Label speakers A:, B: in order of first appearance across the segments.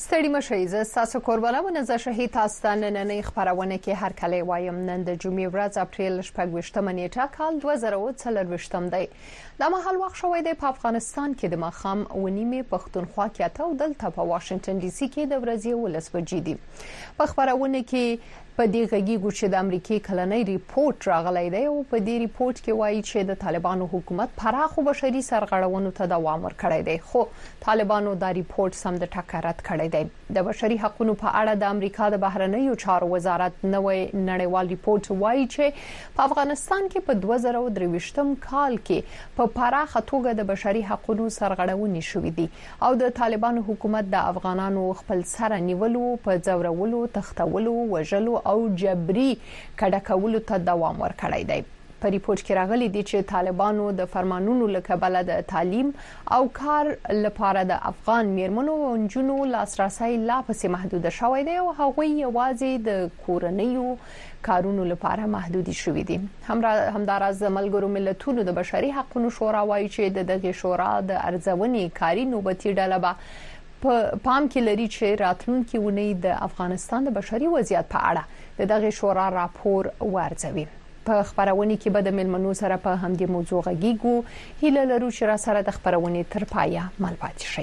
A: ستړي مشئ زه ستاسو قربانه ونزه شهید تاسو ته نننۍ خبرونه کې هر کله وایم نن د جمعې ورځ اپریل 28 نیټه کال 2024 دی. د مهال وخت شوی دی په افغانستان کې د ماښام 9 پښتونخوا کې اته او دلته په واشنگټن ډي سي کې د ورځې 11 بجې دي. په خبرونه کې په دې غږیږو چې د امریکای کلنۍ ریپورت راغلی دی او په دې ریپورت کې وایي چې د طالبانو حکومت پراخو بشري سرغړونو ته دوام ورکړی دی، خو طالبانو دا ریپورت سم د ټکر رد کړی دی. د بشري حقوقو په اړه د امریکا د بهرنیو چارو وزارت نوې نړیوال ریپورت وایي چې په افغانستان کې په 2023 کال کې په پراخه توګه د بشري حقوقو سرغړونې شوې دي او د طالبانو حکومت د افغانانو خپل سره نیولو، په ځورولو، تختولو، وژلو او جبري کډه کولو ته دوام ورکړی دی. په ریپورت کې راغلي دي چې طالبانو د فرمانونو لکبل د تعلیم او کار لپاره د افغان میرمنو او نجونو لاسرسي لا پسې محدود شوی دی او هغوی یوازې د کورنیو کارونو لپاره محدودي شوی دي. همداراز د ملګرو ملتونو د بشري حقوقو شورا وایي چې دغه شورا د ارزونې کاری نوبتي ډله به په پام کې لري چې راتلونکي ونې د افغانستان د بشري وضعیت په اړه دغه شورا راپور ورزوي. په خبرونه کې به د ملمنو سره په همدې موضوع غږیږو. هیله لرو چې را سره د خبرونه تر پایه مل پاتې شئ.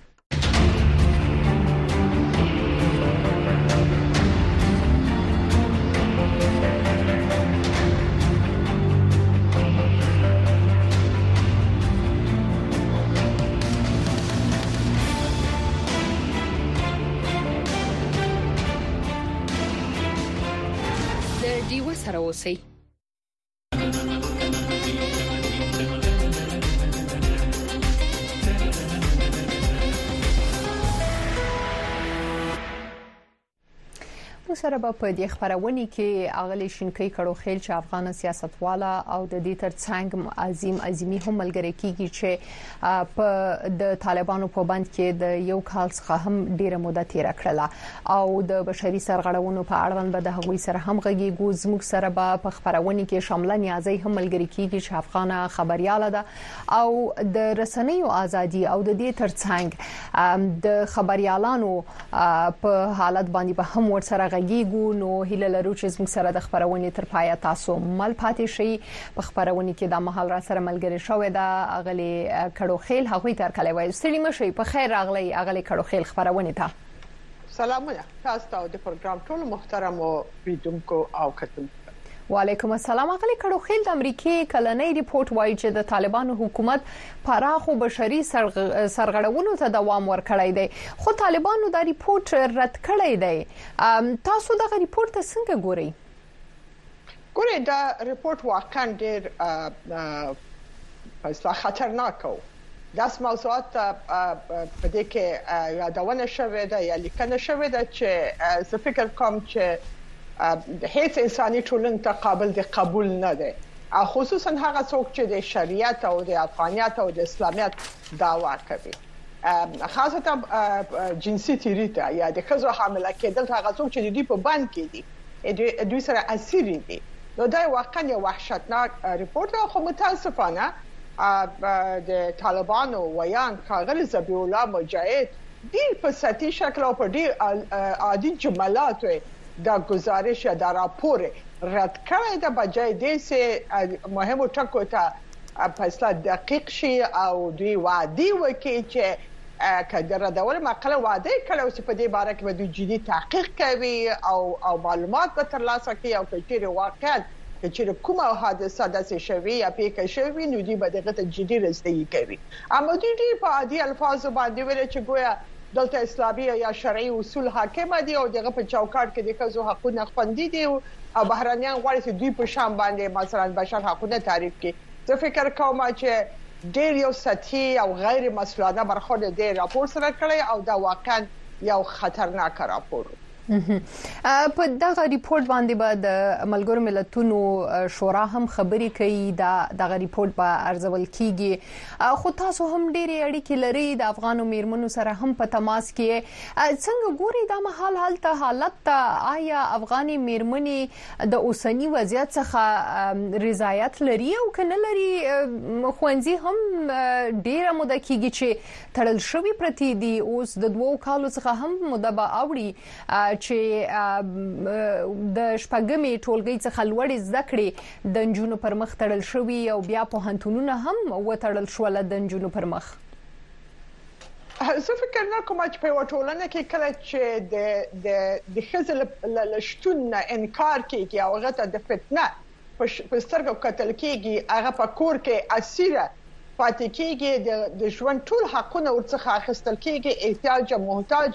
A: د ډیو سره اوسئ. سره په دې خبرونه کې اغلی شینکۍ کړو خیل چې افغان سیاستواله او د دې ترڅنګ عظیمي هم ملګری کیږي چې په د طالبانو په بند کې د یو کال څخه هم ډیره موده تیر کړله او د بشري سرغړونو په اړه به د هغوی سره هم غږیږو. زموږ سره به په خبرونه کې شامله نیازي هم ملګری کیږي چې افغان خبرياله ده او د رسنیو ازادي او د دې ترڅنګ د خبريالانو په حالت باندې به هم ورسره نو هیله لرو چې زموږ سره د خبرونه تر پایه تاسو مل پاتې شئ. په خبرونه کې د مهال را سره ملګری شوې ده اغلی کړو خیل هغوی تر کله وایي ستړي مشئ. په خیر راغلی اغلی کړو خیل خبرونه ته
B: سلامونه تاسو ته د پروګرام ټول محترم اوریدونکو او کتونکو.
A: وعلیکم السلام. اغلی کړو خیل د امریکای کلنۍ ریپورت وایي چې د طالبانو حکومت پراخو بشري سرغړونو ته دوام ورکړی دی، خو طالبانو دا ریپورت رد کړی دی. تاسو دا ریپورت څنګه ګورئ؟
B: ګورئ دا ریپورت واقعا ډیر اصلا خطرناک و. داس موضوعات په دې کې یادونه شوې ده یا لیکنه شوې ده چې زه فکر کوم چې هیڅ انساني ټولنه ته قابل د قبول نه ده، خصوصا هغه څوک چې د شریعت او د افغانیت او د اسلامیت دعوا کوي، خاصه جنسي تیریته یا د ښځو حامله کېدل. هغه څوک چې د دې په بند کې دي دوی سره اسیر دي. نو دا واقعا یو وحشتناک ریپورت خو متاسفانه د طالبانو ویان ښاغلي ذبیح الله مجاهد ډیر په سطحي شکل او په ډیر عادي جملات دا گزارش یا دا راپور رد کړی د بجای دې سه مهمو ټکو ته فیصله دقیق شي او دوی وعده وکړي چې کله ردول مقاله وعده کړي او په دې باره کې به دوی جدي تحقیق کوي او معلومات به ترلاسه کوي او کچېر واقعا کچېر کومه حادثه داسې شوي یا پیښه شوي نو دوی به دغه ته جدي رسېږي کوي. اما دوی په عادي الفاظ باندې ویل چې ګویا دلته اسلامي یا شرعي اصول حاکم دي او دغه په چوکاټ کې د ښځو حقوقونه خوندي دي او بهرانيان غواړي چې دوی په شان باندې مثلا بشر حقوقونه تعریف کړي. زه فکر کوم چې ډېر یو سطحي او غیر مسؤلانه برخورد د راپور سره کړی او دا واقعا یو خطرناک راپور.
A: په دغه ریپورت باندې به د ملګرو ملتونو شورا هم خبري کوي دغه ریپورت به ارزول کیږي خو تاسو هم ډېری اړیکې لري د افغانو میرمنو سره هم په تماس کې څنګه ګوري د محل حالت آیا افغاني میرمنې د اوسنی وضعیت څخه رضایت لري او کنه لري خوندزي هم ډیره موده کیږي چې تړل شوی پرتی دي اوس د 2 کالو څخه هم موده به اوړي چې د شپږمې ټولګي څخه لوړې زده کړې د نجونو پر مخ تړل شوی او بیا په هنتونونه هم وتړل شول د نجونو پر مخ
B: زه فکر نه کوم چې په وټولنه کې کله چې د خزل لشتون انکار کوي او هغه ته د فتنه په سترګو کتل کېږي هغه په کور کې اسیره پاتې کېږي د ژوند ټول حقونه ورڅخه اخیستل کېږي احتیاج محتاج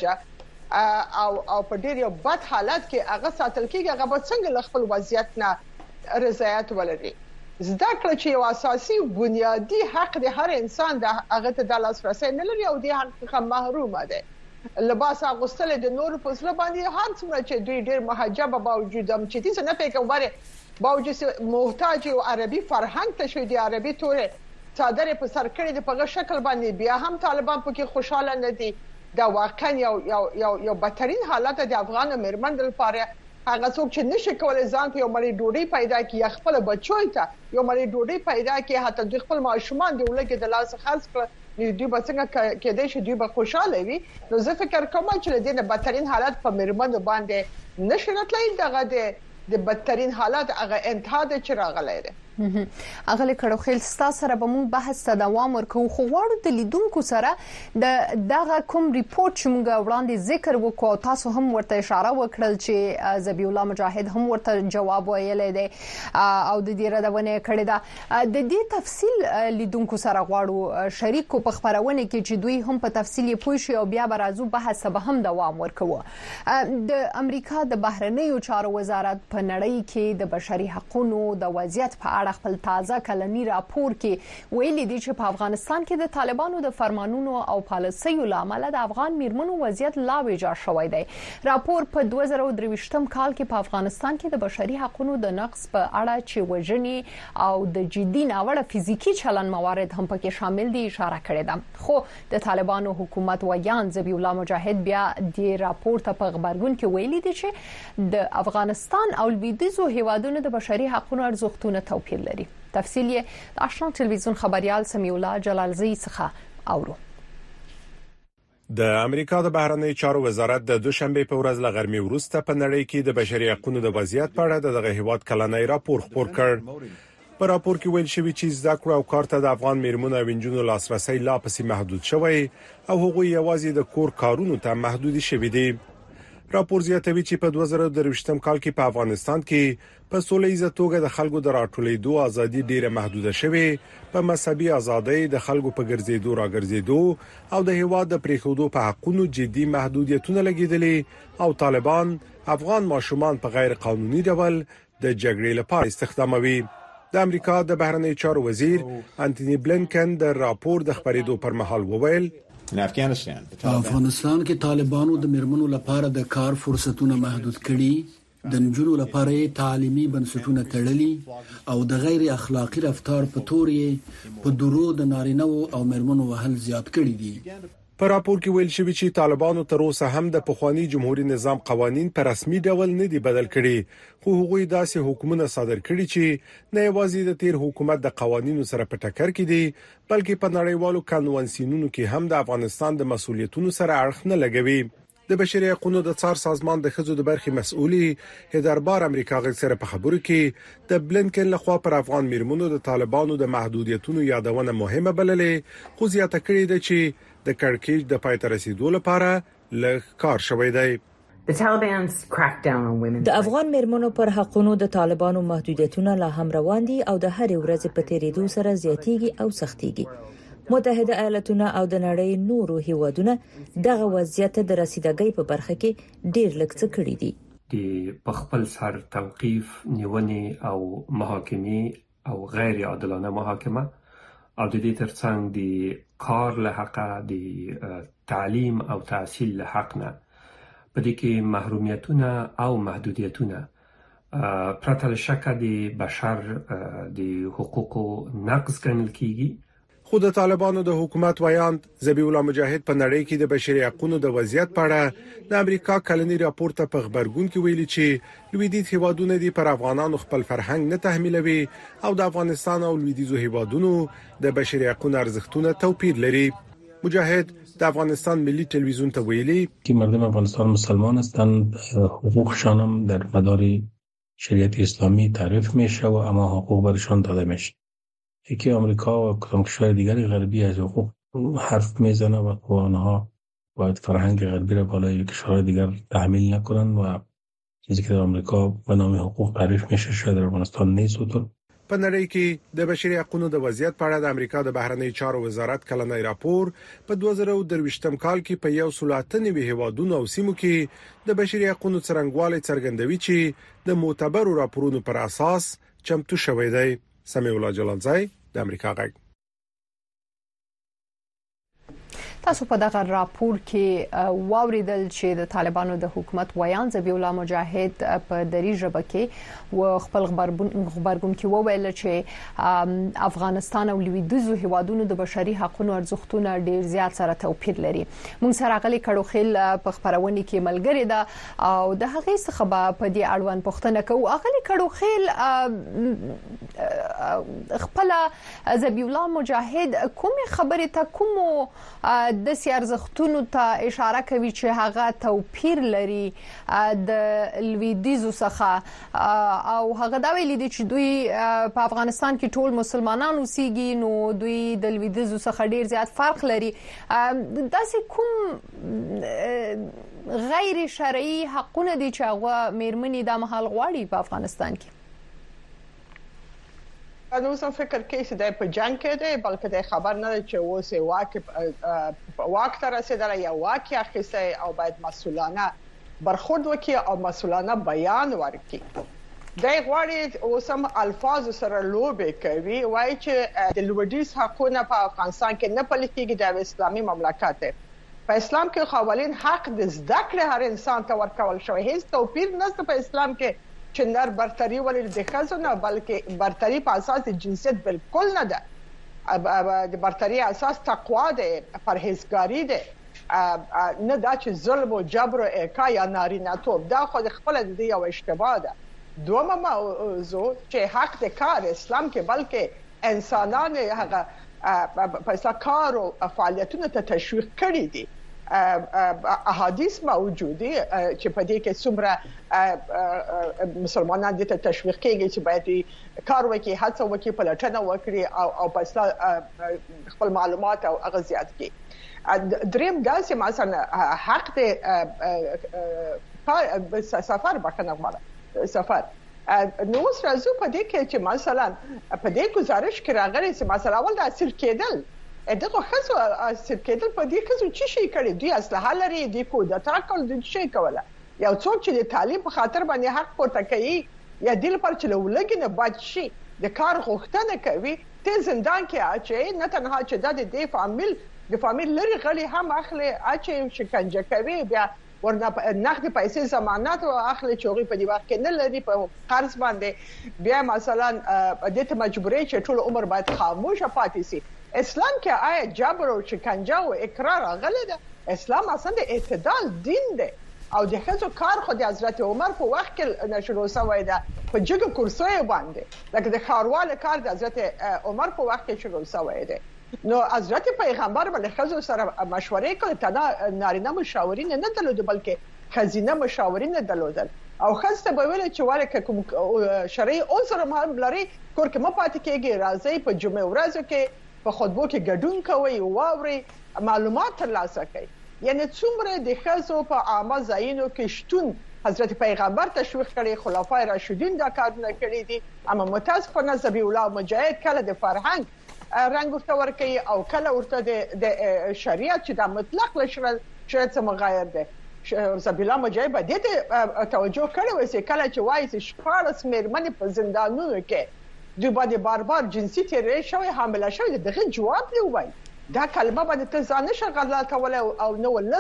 B: او په ډیر یو بد حالت کې هغه ساتل کېږي هغه به څنګه خپل وضعیت نه رضایت ولري زده کړه چې یو اساسي بنیادی حق د هر انسان د هغه ته د لاسرسي نه لري او د حق څخه محروم ده لباس اغوستل د نور په ځل باندې هر څومره چې دوی ډیر محجب باوجود هم چې دې نه پېکه وره باوجود محتاج او عربي فرهنګ ته شوی د عربي تورې صادره په سر کړی د په شکل باندې بیا هم طالبان پکې خوشاله نه دي دا واقعا یو بدترین حالت د افغان میرمن لپاره هغه څوک چې نشي کولای ځان ته یو مړی ډوډۍ پیدا کړي خپل بچو ته یو مړی ډوډۍ پیدا کړي حتی د خپل ماشومان دی ولګي د لاس خرڅ کړي دوی به څنګه کېدای شي دوی به خوشاله وي نو زه فکر کوم چې د دې بدترین حالت په میرمنو باندې نشي راتلای دغه د بدترین حالت هغه انتها د چراغلې ده
A: اغلی کړو خل ستاسو سره به موږ بحث ته دوام ورکوو خو غواړو د لیدونکو سره دغه کوم ریپورت چې موږ وړاندې ذکر وکړو تاسو هم ورته اشاره وکړل چې ذبیح الله مجاهد هم ورته جواب ویلی دی او د دې ردونه کړې ده د دې تفصیل لیدونکو سره غواړو شریکو په خبرونه کې چې دوی هم په تفصیل پوه شي او بیا برازو بحث به هم دوام ورکوو د امریکا د بهرنیو چارو وزارت په نړۍ کې د بشري حقوقو د وضعیت په خپل تازه کلنی راپور کې ویلي دي چې په افغانستان کې د طالبانو د فرمانونو او پالیسیو لامل د افغان میرمنو وضعیت لا ویجاړ شوی دی راپور په 2023م کال کې په افغانستان کې د بشري حقوقو د نقض په اړه چې وژنې او د جدي ناوړه فزیکی چلن موارد هم پکې شامل دي اشاره کړې ده خو د طالبانو حکومت ویان ذبیح الله مجاهد بیا د راپور ته په خبرګون کې ویلي دي چې د افغانستان او لویدیځو هیوادونو د بشري حقوقو ارزښتونه توپیر لري تفصیل یې د آشنا ټلویزیون خبريال سمیع الله جلالزی څخه اورو
C: د امریکا د بهرنی چارو وزارت د دوشنبه په ورځ ل غرمې وروسته په نړۍ کې د بشري حقوقو د وضعیت په اړه دغه هیواد کلنی راپور خپور کړ په راپور کې ویل شوی چې زده کړه او کار ته د افغان میرمنو او نجونو لاسرسي لا پسې محدود شوی او هغوی یوازې د کور کارونو ته محدود شوي دي راپور زیاتوي چې په 2023م کال کې په افغانستان کې په سولېزه توګه د خلکو د راټولېدو ازادي ډیره محدوده شوه په مذهبي ازادۍ د خلکو په ګرځېدو راګرځېدو او د هیواد د پریښودو په حقونو جدي محدودیتونه لګیدلې او طالبان افغان ماشومان په غیر قانوني ډول د جګړې لپاره استخداموي د امریکا د بهرنی چارو وزیر انټونی بلینکن د راپور د خبرېدو پر مهال وویل
D: افغانستان کې طالبانو د میرمنو لپاره د کار فرصتونه محدود کړي د نجونو لپاره تعلیمي بنسټونه تړلي او د غیر اخلاقی رفتار په تور یې په درو د نارینه او میرمنو وهل زیات کړي دي
C: په راپور کې ویل شوی چې طالبانو تر اوسه هم د پخوانی جمهوریت نظام قوانين په رسمي ډول نه دي بدل کړي خو هغوی داسې حکومتونه صادر کړي چې نه یوازې د تیر حکومت د قوانینو سره په ټکر کې دي بلکې په نړیوالو قانونسینونو کې هم د افغانستان د مسولیتونو سره اړخ نه لګوي د بشري حقوقو د څار سازمان د خزو د برخي مسؤلي هدربار امریکا غږ سره په خبرو کې د بلینکن لخوا پر افغان میرمنو د طالبانو د محدودیتونو یادونه مهمه بللې خو زیاته کړې ده چې د کړکېچ د پای ته رسیدو لپاره لږ کار شوی دی
E: د افغان میرمنو پر حقوقو د طالبانو محدودیتونه لا هم روان دي او د هر ورځ په تیریدو سره زیاتیږي او سختيږي متحده ایالاتونه او د نړۍ نورو هیوادونه دغه وضعیت د رسیدګۍ په برخه کې ډیر لږ څه کړی دي
F: د خپل سر توقيف نیونې او محاکمې او غیر عادلانه محاکمه او د دې ترڅنګ د کار له حق د تعلیم او تحصیل له حق نه په دې کې محرومیتونه او محدودیتونه پرته له شکه د بشر د حقوقو نقض ګڼل کیږي.
C: خو د طالبانو د حکومت ویاند ذبیح الله مجاهد په نړۍ کې د بشري حقوقو د وضعیت په اړه د امریکا کلنی راپور ته په خبرګون کې ویلي چې لویدیځ هیوادونه دي پر افغانانو خپل فرهنګ نه تحمیلوي او د افغانستان او لویدیځو هیوادونو د بشري حقوقو ارزښتونه توپیر لري. مجاهد د افغانستان ملی تلویزیون ته ویلي
G: که مردم افغانستان مسلمان هستند، حقوقشان هم در مدار شریعت اسلامی تعریف میشه و اما حقوق برشان داده میشه. یکی آمریکا و کدام کشور دیگری غربی از حقوق حرف میزنه و آنها باید فرهنگ غربی را بالای کشورهای دیگر تحمیل نکنند و چیزی که در آمریکا به نام حقوق تعریف میشه شاید در افغانستان نیست.
C: په نړۍ کې د بشري حقوقو د وضعیت په اړه د امریکا د بهرنی چارو وزارت کلنی راپور په 2023م کال کې په 193 هیوادونو او سیمو کې د بشري حقوقو څرنګوالي څرګندوي چې د معتبرو راپورونو پر اساس چمتو شوی دی. سمیع الله جلالزای د امریکا غږ.
A: تاسو په دغه راپور کې واوریدل چې د طالبانو د حکومت ویان ذبیح الله مجاهد په دری ژبه کې و خپل خبرګون کې وویل چې افغانستان او لویدیځو هیوادونو د بشري حقوقو ارزښتونه ډیر زیات سره توپیر لري. موږ سره غلي کړوخیل په خبرونه کې ملګری ده او د هغې څخه په دې اړوند پوښتنه کوو. غلي کړوخیل خپل ذبیح الله مجاهد کومه خبره ته کومو د سیارزختونو ته اشاره کوي چې هغه توپیر لري د لویدیځو څخه او هغه دا ویلي دي چې دوی په افغانستان کې ټول مسلمانان اوسېږي نو دوی د لویدیځو څخه ډیر زیات فرق لري. داسې کوم غیر شرعي حقونه دي چې هغه میرمنې د مهال غواړي په افغانستان کې؟
B: نو زه فکر کوم چې د په جنگ کې دی بلکې د خبر نه چې اوسه واک ته رسیدلی یا واک اخیسته او باید مسؤلانه برخورد وکړي او مسؤلانه بیان ورکړي. د غواړي اوسم الفاظ سره لوبې کوي وایي چې د لویدیځ حقوقونه په افغانستان کې نه پلي کېږي د اسلامي مملکت دی. په اسلام کې خاولین حق د زده کړې هر انسان ته ورکول شوی. هیڅ توپیر نشته په اسلام کې چې نر برتری ولې د ښځو نه بلکې برتری په اساس د جنسیت بالکل نه ده. د برتری اساس تقوا ده، پرهیزګاری ده، نه دا چې ظلم او جبر او اکا یا نارینه توب. دا خو د خپل د یو اشتباه ده. دومره موضوع چې حق د کار اسلام کې بلکې انسانان هغه په کار او فعالیتونو ته تشویق کړي دي. احادیث موجود دي چې په دې کې څومره مسلمانان دي ته تشویق کوي چې باید کار وکړي، هڅه وکړي، پلټنه وکړي او په خپل معلومات او اغزيات کې. دریم داسې مثلا حق د سفر بکنه غواړي سفر نو اوس راځو په دې کې چې مثلا په دې گزارش کې راغلي چې مثلا اول د اسیر کېدل دغه خصو اسیر کېدل په دې کې څه شي کړي دي اصله لري دي کو د تاکل د شي کوله یو څوک چې د تعلیم په خاطر باندې حق پورته کوي یا دل پر چې لولګي نه بچ شي د کار غوښتنه کوي ته زندان کې اچي نه تنها چې د فامیل لري غلي هم اخلي اچي شکنجه کوي بیا ورنه نقد پیسې ضمانت او اخلي چوغي په دی وخت کې نه لري په قرض باندې بیا مثلا د ته مجبورې چې ټول عمر باید خاموشه پاتې شي. اسلام کې آیا جبر او شکنجه او اقرار غلې ده؟ اسلام اصلا د اعتدال دین دی او د هڅو کار خو د حضرت عمر په وخت کې نشو شوی ده په جګ کرسي باندې لکه د خارواله کار د حضرت عمر په وخت کې شروع شوی ده. نو حضرت پیغمبر باندې خزو سره مشورې کړې ته نارینه مشاورین نه درلود بلکې خزینه مشاورین درلودل او خاصه به ویل چې والکه کوم شرعي عذر هم لري کور کې مپاتې کېږي راځي په جمعه ورځو کې په خطبو کې ګډون کوي او واوري معلومات ترلاسه کوي. یعنی څومره د خزو په عامه ځایونو کې شتون حضرت پیغمبر تشویق کړي، خلفای راشدین دا کارونه کړی دي. اما متاسفانه ذبیح الله مجاهد کله د فرهنګ رنګ ورته ورکوي او کله ورته د شریعت چې د مطلق شریعت څخه مغایر ده. ذبیح الله مجاهد به دې توجه کړی وي چې کله چې وایي چې شپاړس میرمنې په زندانونو کې دوی باندې بار جنسي تیری شوی حامله شوی دغه جواب دی وایي دا کلمه باندې ته ځان نشه غلطوله او نو لس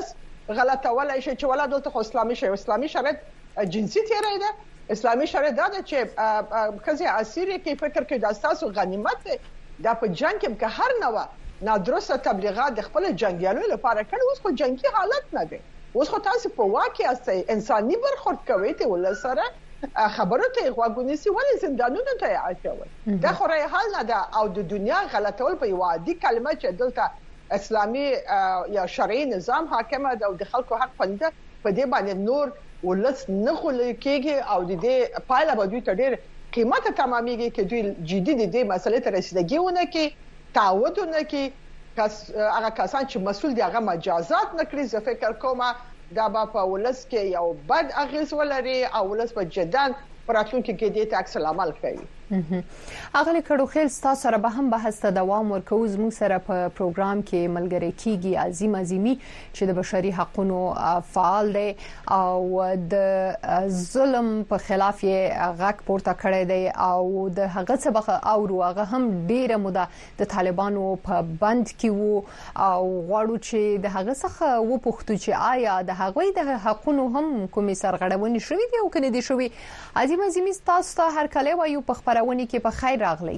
B: غلطولای شي چې ولا دلته اسلامي شریعت جنسي تیری ده. اسلامي شریعت دا چې کزي اسيري کې فکر کوي د اساسو غنیمت دا په جنگ کې هر نوع نادرسته تبلیغات د خپل جنگیانو لپاره کړي. اوس خو جنگي حالت نه دی، اوس خو تاسو په واقع اساس انساني برخورد کوي ته ولسره خبرو ته غوږونه سي ولې زندانونو ته اچوي. دا خو راي حل نه ده او د دنیا غلطول په یو عادي کلمه چې دلته اسلامي یا شرعي نظام حاکم ده او د خلکو حق پنده په دې باندې نور ولس نه خلک کېږي او د دې پایله به دوی ته ډېر قیمته تمامېږي چې دوی جدي دي مسلې ته رسیدګیونه کې تعودونه کې هغه کسان چې مسول دي هغه مجازات نکړي. زه فکر کوم دا په ولس کې یو بد اغیز ولري او ولس په جدان پراتونکو کې دې ته عکس العمل کوي.
A: اغلی کډوخیل تاسو سره به هم بحث ته دوام ورکوو. زموږ سره په پروګرام کې ملګری کیږي عظیم عظیمی چې د بشري حقوقو فعال دی او د ظلم په خلاف یې غږ پورته کړی دی او د هغه څه به اورو. هغه هم ډیره موده د طالبانو په بند کې وو او غواړو چې د هغه څخه وپوښتو چې آیا د هغوی د حقوقو هم کومې سرغړونې شوې دي او کنه دي شوې. عظیم عظیمی تاسو ته هر کله وایو په خبرونه کې په خیر راغلی.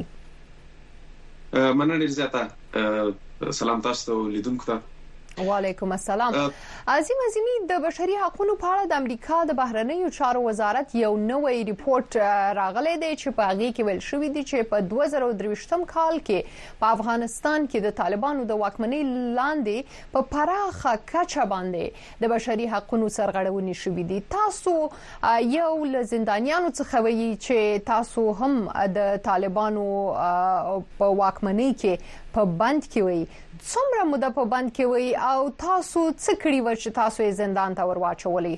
H: مننه زیاته. سلام تاسو ته لیدونکو ته.
A: وعلیکم السلام. عظیم عظیمی د بشري حقوقو په اړه د امریکا د بهرنیو چارو وزارت یو نوې ریپورت راغلی دی چې په هغه کې ویل شوی دی چې په 2023م کال کې په افغانستان کې د طالبانو د واکمنۍ لاندې په پراخه کچه باندې د بشري حقوقو سرغړونې شوې دي. تاسو یو له زندانیانو څخه وایي چې تاسو هم د طالبانو په واکمنۍ کې په بند کې وایي. څومره موده په بند کې وي او تاسو څه کړی و چې تاسو یې زندان ته ورواچولې؟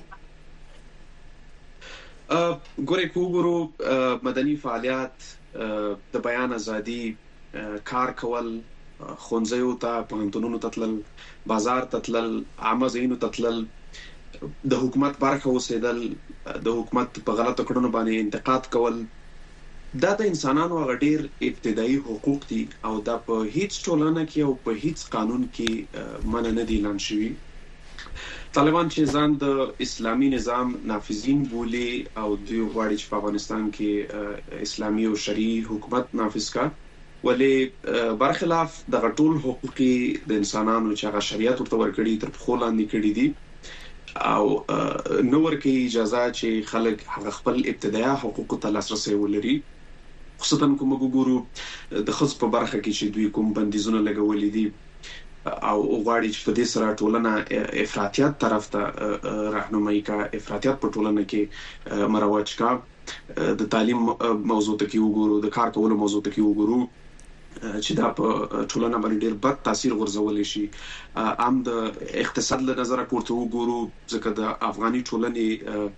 H: ګورې کوګورو مدني فعالیت د بیان ازادي کار کول خونځیو ته پوهنتونونو ته تلل بازار ته تلل عامه ځایونو ته تلل د حکومت برخه اوسېدل د حکومت په غلطو کړنو باندې انتقاد کول دا د انسانانو هغه ډېر ابتدایي حقوق دي او دا په هیڅ ټولنه کې او په هیڅ قانون کې منع نه دي اعلان شوي. طالبان چې ځان د اسلامي نظام نافذین بولي او دوی غواړي چې په افغانستان کې اسلامي او شرعي حکومت نافذ کړي ولې برخلاف د ټول حقوقي د انسانانو چې هغه شریعت ورته ورکړي تر پخو لاندې کړي دي او نو ورکه اجازه چې خلک هغه خپل ابتدایي حقوق ته لاسرسي ولري. خصوصا کوم وګورو د خص په برخه کې چې دوی کوم بندیزونه لګولې دي او غواړي چې په دې سره ټولنه افراطیت طرف ته راهنمایي کا افراطیت په ټولنه کې مروج کا د تعلیم موضوع ته کې وګورو د کار کولو موضوع ته کې وګورو چې دا په ټولنه باندې ډېر بد تاثیر غورځولې شي. عام د اقتصاد له نظر پورته وګورو ځکه د افغاني ټولنې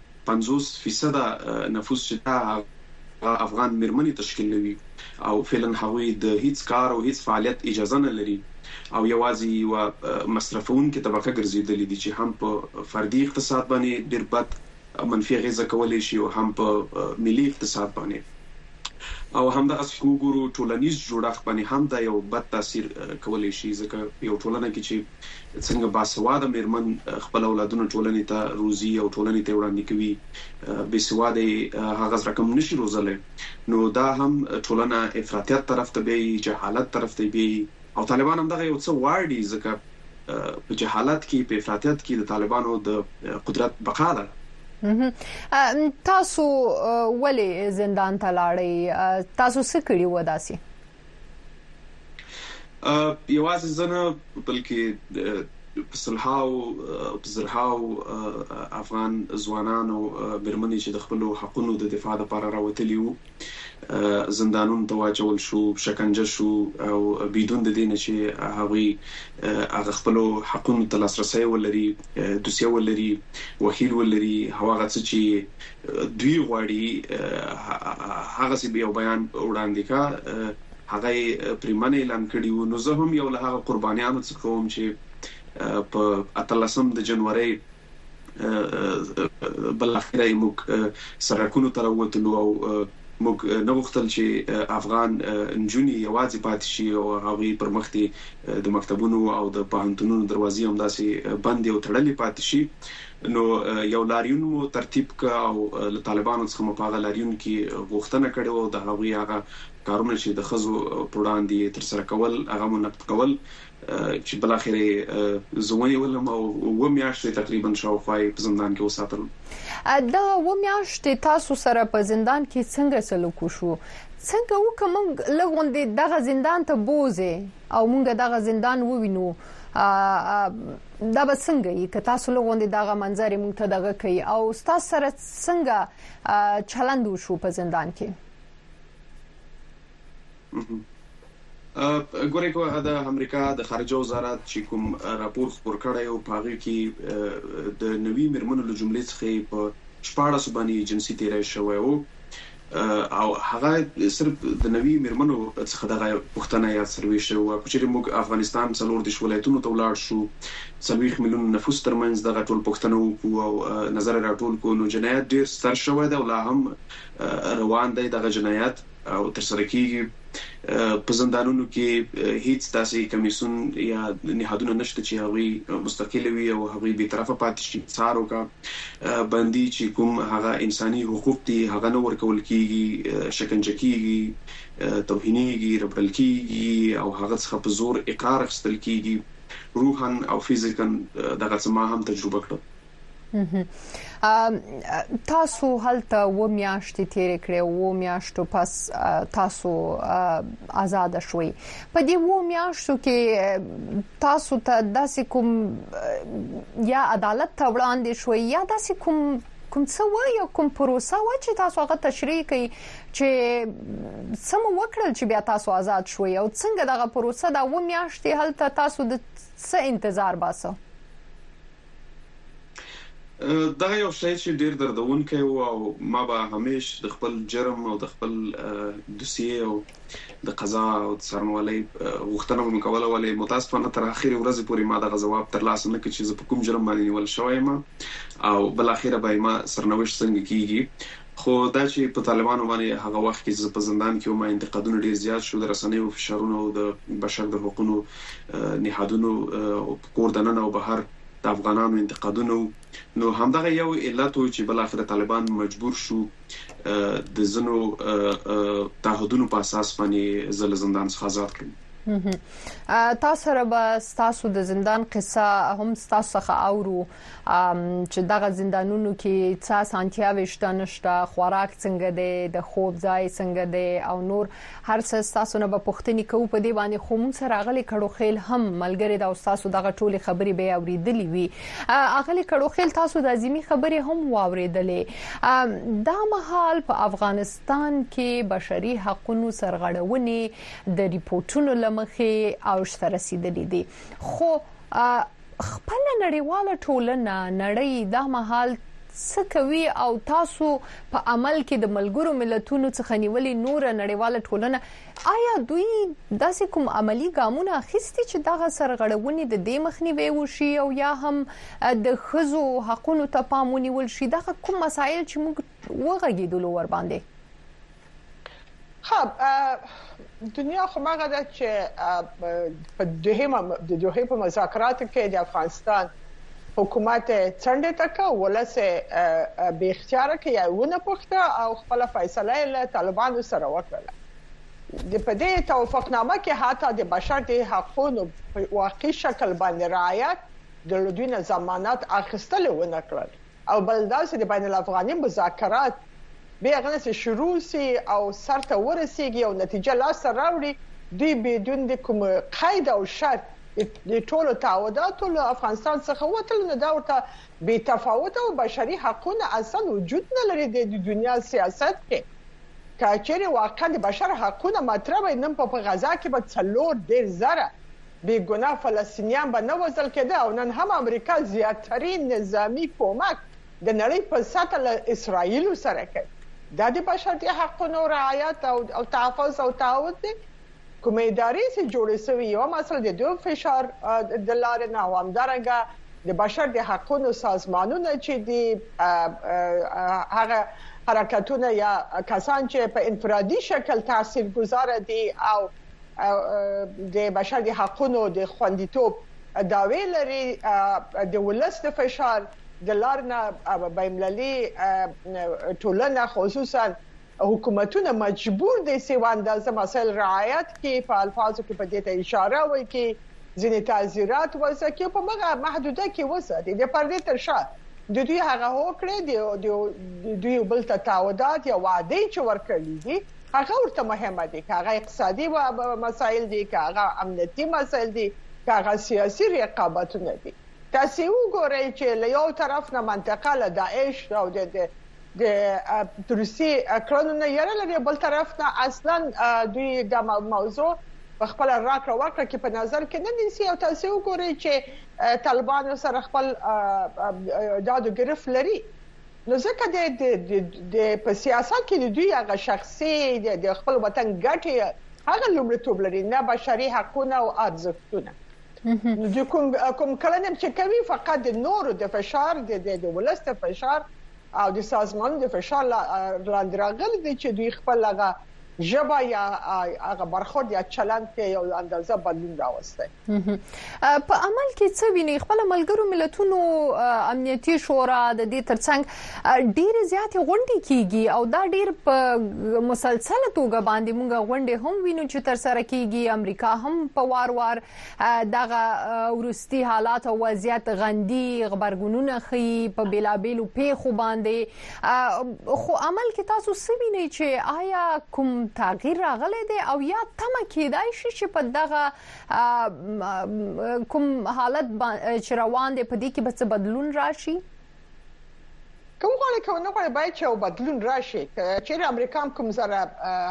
H: 50% نفوس چې افغان مرمنې تشکیل لري او فعلا هغوی د هیڅ کار او هیڅ فعالیت اجازه نه لري او یوازې یو مصرفونکو طبقه ګرځیدلې دي چې هم په فردي اقتصاد باندې ډېر بد منفي اغیزه کولای شي او هم په ملي اقتصاد باندې او هم د اسکوګورو ټولنیز جوړښت باندې هم دا یو بد تاثیر کولای شي ځکه یو ټولنه کې چې څنګه باسواده مرمن خپل اولادونو ټولنې ته روزي او ټولنې ته وړاندې کوي بسواده هغه رقم نشي روزله نو دا هم ټولنه افراطیت طرف ته به جهالت طرف ته به او طالبان هم دغه یو څه واړي ځکه په جهالت کې په افراطیت کې د طالبانو د قدرت بقا ده.
A: تاسو ولې زندان ته لاړئ؟ تاسو څه کړی و داسې؟
H: یوازې زنه بلکې زرهاو افغان ځوانانو برمنې چې د خپل حقوقو د دفاع لپاره راوتلي وو زندانونو ته واچول شو شکنجه شو او بدون د دې چې هغه خپل حقوقو ته لاسرسي ولري دوسیه ولري وکیل ولري هغه څه چې دوی غواړي هغه څه به بیان وړاندې کا هغه پریمانه اعلان کړي وو. نو زه هم یو له هغه قربانیانو څخه کوم چې په 18 د جنوري بل اخره موږ سرکونو تر وته او موږ نو وختل چې افغان نجونی یوازې پاتې شي او هغه پر مخ دي د مکتبونو او د پوهنتونونو دروازې هم داسې بند او تړلې پاتې شي نو یو لاریون مو ترتیب کا او له طالبانو څخه مپاغه لاریون کې غوښتنه کړې او د هغه کارونه چې د خزو پروړاندې تر سره کول هغه منعقد کول چې بل اخر زوونی ولهم او و میاشتې تقریبا شاوخوا په زندان کې وساتل
A: دا و میاشتې تاسو سره په زندان کې څنګه سلوک وشو څنګه وکم لغوندې دغه زندان ته بوزه او مونږ دغه زندان ووینو دا به څنګه یې که تاسو لغوندې دغه منظر مونږ ته دغه کوي او تاسو سره څنګه چلند وشو په زندان کې
H: ګورې کوه د امریکا د خارجه وزارت چې کوم راپور خبر کړی او په هغه کې د نوي مرمنو له جملې څخه په 14 باندې جنسي تیری شوی او هغه صرف د نوي مرمنو څخه دغه پښتنه یا سروي شو چې موږ افغانستان څلور د ولایتونو ته ولاړ شو 30 میلیون نفوس ترمنځ دغه ټول پښتنو او نظر راټول کو نو جنایت ډیر ستر شوی دی او لا هم روان دی دغه جنایت او تر سره کیږي په زندانونو کې هیڅ تاسې کمیسون یا نهادونه نشته چې هغه مستقل وي او هغه به طرفه پاتې شي څارو کا باندې چې کوم هغه انساني حقوق دي هغه نو ورکول کیږي شکنجه کیږي توهینيږي ربړل کیږي او هغه څخه په زور اقرار اخیستل کیږي روحن او فزیکن دغه څه ما هم تجربه کړو
A: تاسو هلته و میاشتې تیر کړې و میاشتو پس تاسو آزاد شوي په دې و میاشتو کې تاسو ته داسې کوم یا عدالت ته وړاندې شوي یا داسې کوم څه وایي کوم پروسه و چې تاسو هغه تشریح کړئ چې سم وکړل چې بیا تاسو آزاد شوي او څنګه دغه پروسه دا و میاشتې هلته تاسو د څه انتظار باسه
H: دا یو شی چې ډیر دردونکی او ما به همیشه د خپل جرم او د خپل دوسیه او د قضا او سرنوالي غوښتنه وکوله ولې متاسفانه تر اخیری ورځې پورې ما د جواب ترلاسه نه کړ چې په کوم جرم باندې نیول شوی ما او بل اخیره به ما سرنوشت څنګه کیږي خو دا چې په طالبانو باندې هغه وخت کې په زندان کې ما انتقادونه ډیر زیات شو د رسنیو فشارونو او د بشر د حقوقو نهادونو کور دننه او بهر د افغانانو انتقادونو نو همدغه یو علت و چې بل اخر طالبان مجبور شو د زنو تعهدونو په اساس باندې زل زندان څخه آزاد کړي
A: تاسو را به تاسو د زندان قصه هم تاسو څخه اورو چې دغه زندانونو کې څه سانتیاوي شته نشته خوراک څنګه دی د خوب ځای څنګه دی او نور هر څه تاسو نه به پوښتنې کوو په دې باندې خو موږ سره غلي کړو خیل هم ملګری دا تاسو دغه ټولي خبرې به اوریدلې وي اغلي کړو خیل تاسو د عظیمي خبرې هم واوریدلې دا مهال په افغانستان کې بشري حقوقو سرغړونې د ریپورتونو لمخې او شته رسیدلې دي خو خپل نړیواله ټولنه نړۍ دا مهال څه کوي او تاسو په عمل کې د ملګرو ملتونو څخه نیولې نور نړیواله ټولنه آیا دوی داسې کوم عملی ګامونه اخیستي چې دغه سرغړونې د دې مخنیوي وشي او یا هم د خزو حقوقو ته پام ونیول شي دغه کوم مسایل چې موږ وغږیدلو ور باندې
B: دنیا خو ماغه ده چې په دوه په مذاکرات کې د افغانستان حکومت څنډه تک ولسه به اختیار کې یوونه پخته او خپل فیصله له طالبانو سره وکړه د پدې توافقنامه کې حتی د بشر د حقوقو په واقعي شکل باندې رعایت د لدوینه ضمانت اخیستل ونه کړل او بل دا چې د بین الافغاني مذاکرات به غنه شروع سي او سرته ورسیږي او نتیجه لا سره راوړي دوی بدون د کوم قید او شرط د ټولو تعهداتو له افغانستان څخه وتل نه دا ورته بي تفاوت او بشري حقوقونه اصلا وجود نه لري د دنیا سیاست کې کاچره واقعا د بشر حقوقونه مطرح نن په غزا کې به څلور ډیر زره بي ګناه فلسطینیان به نه وځل کېده او نن هم امریکا زیاترین نظامی کومک د نړۍ په سطح له اسرائیل سره کوي دا د بشري حقوقو رعایت او تحفظ او تعهد دي کومه ادارې چې جوړې شوی یو مسله د دوه فشار د لارې نه همدارنګه د بشر د حقوقو سازمانونه چې دی هغه حرکتونه یا کسان چې په انفرادي شکل تاثیرګذار دي او د بشري حقوقو د خوندیتوب داوی لري د ولست فشار د لارنه بین‌المللي ټولنه خصوصا حکومتونه مجبور دي چې واندازه مسائل رعایت کې په الفاظو کې په دې ته اشاره وکړي کې ځینې تعزیرات وسکه په مغه محدوده کې وساتي د پردې تر شا د دوی هغه هوکړه د دوی بل ته تعهدات یا وعده چې ورکړي دي هغه ورته مهمه دي هغه اقتصادي مسایل دي هغه امنیتي مسایل دي هغه سیاسي رقابتونه دي تاسو وګورئ چې له یو طرف نه منطقه له داعش او د روسي کړنو یې لري بل طرف نه اصلا دوی د موضوع په خپل راکړه ورکړه کې په نظر کې نه نیسي او تاسو وګورئ چې طالبان سره خپل دادو ګرف لري نو ځکه د په سیاست کې د دوی هغه شخصي د خپل وطن ګټې هغه لومړیتوب لري نه بشري حقوقونه او ارزښتونه نو کوم کلنم چې کوي فقط د نورو د فشار د ولست فشار او د سازمان د فشار لاندې راغلي دي چې دوی خپل هغه ژبه یا هغه برخورد یا چلند کې یو اندازه بدلون راوسته
A: په عمل کې څه ویني خپل ملګرو ملتونو امنیتي شورا د دې ترڅنګ ډیر زیات غونډې کیږي او دا ډیر په مسلسل توګه باندې مونږ غونډې هم وینو چې تر سره کیږي امریکا هم په وار دغه ورستي حالات او وضعیت غندي خبرګونونه خي په بیلابېلو پیښو باندې خو عمل کې تاسو څه وینئ چې آیا کوم تغییر راغلی دی او یا تمه کېدای شي چې په دغه کوم حالت چې روان دی په دې کې به څه بدلون راشي
B: کوم غواړي باید چې بدلون راشي چې امریکا کوم زره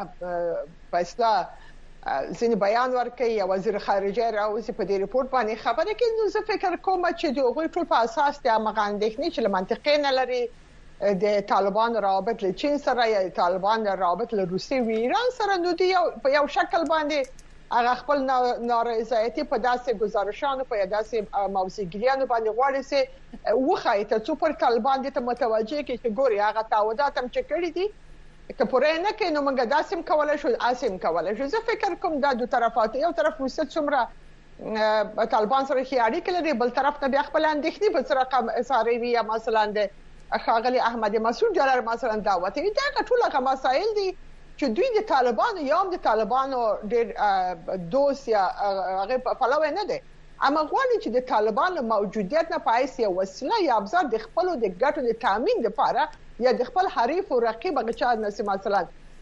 B: پښتا ځینې بیان ورکړي یا وزیر خارجه راوځي په دې ریپورت باندې خبره کوي نو زه فکر کوم چې دوی ټول په اساس د مغاندېخنې چې منطقي نه لري د طالبان روابط له چین سره یا طالبان روابط له روسیې او ایران سره نو دی په یو شکل باندې هغه خپل نارضایتي په داسې گزارشانو په داسې موضوعګریانو باندې غواړي چې وخایي ته څو پر طالبان دې ته متوجه کې چې ګوري هغه تعهدات هم چې کړی دي که پرې نه کې نو موږ داسې کولای شو اسیم کولای شو زه فکر کوم دا دوه طرفات یو طرف روسیه څومره طالبان سره خي اړیکې لري بل طرف ته بیا خپل اندېښنې په سره ساروي یا مثلا د خاغلی احمد مسعود جلال مثلا دعوت دی دا ټول هغه مسایل دي چې دوی د طالبانو یا د طالبانو ډېر دوست یا هغه په فلو نه دي اما غواړي چې د طالبانو موجودیت نه پایس یا وسیله یا ابزار د خپل د ګټو د تامین لپاره یا د خپل حریف او رقیب غچا نس مثلا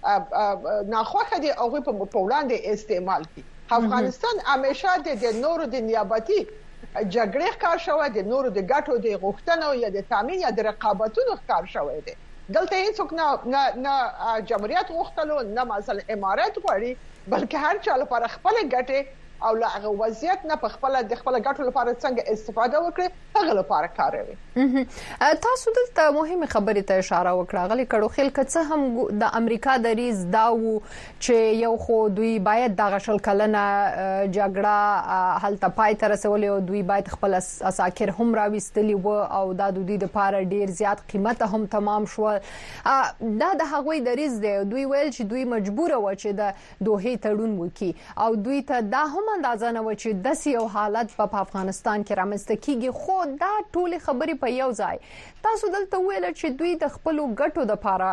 B: ناخوخه دي او په وړاندې استعمال کی افغانستان همیشه د نورو د نیابتي جګړې ښکار شوی د نورو د ګټو د غوښتنو یا د تامین یا د رقابتونو ښکار شوی دی دلته هیڅ نه جمهوریت غوښتلو نه مثلا امارات غواړي بلکې هر چا لپاره خپل ګټې او له وضعیت نه په خپل د خپل ګټو لپاره څنګه استفاده وکړي هغه لپاره کاروي
A: تاسو دلته مهمه خبره ته اشاره وکړه غلي کړو خل کڅه هم د امریکا د ریز داو چې یو خو دوی باید د غشل کلنه جګړه هلته پای تر رسولې او دوی باید خپل اساکر هم راوستلی و او د دوی لپاره ډیر زیات قیمت هم تمام شو دا د هغوی د ریز دی دوی ویل چې دوی مجبور و چې د دوه تړون وکي او دوی ته دا هم اندازه نه و چې داسې یو حالت په افغانستان کې رامنځته کیږي خو دا ټول خبرې په یو ځای تاسو دلته ویل چې دوی د خپل ګټو د لپاره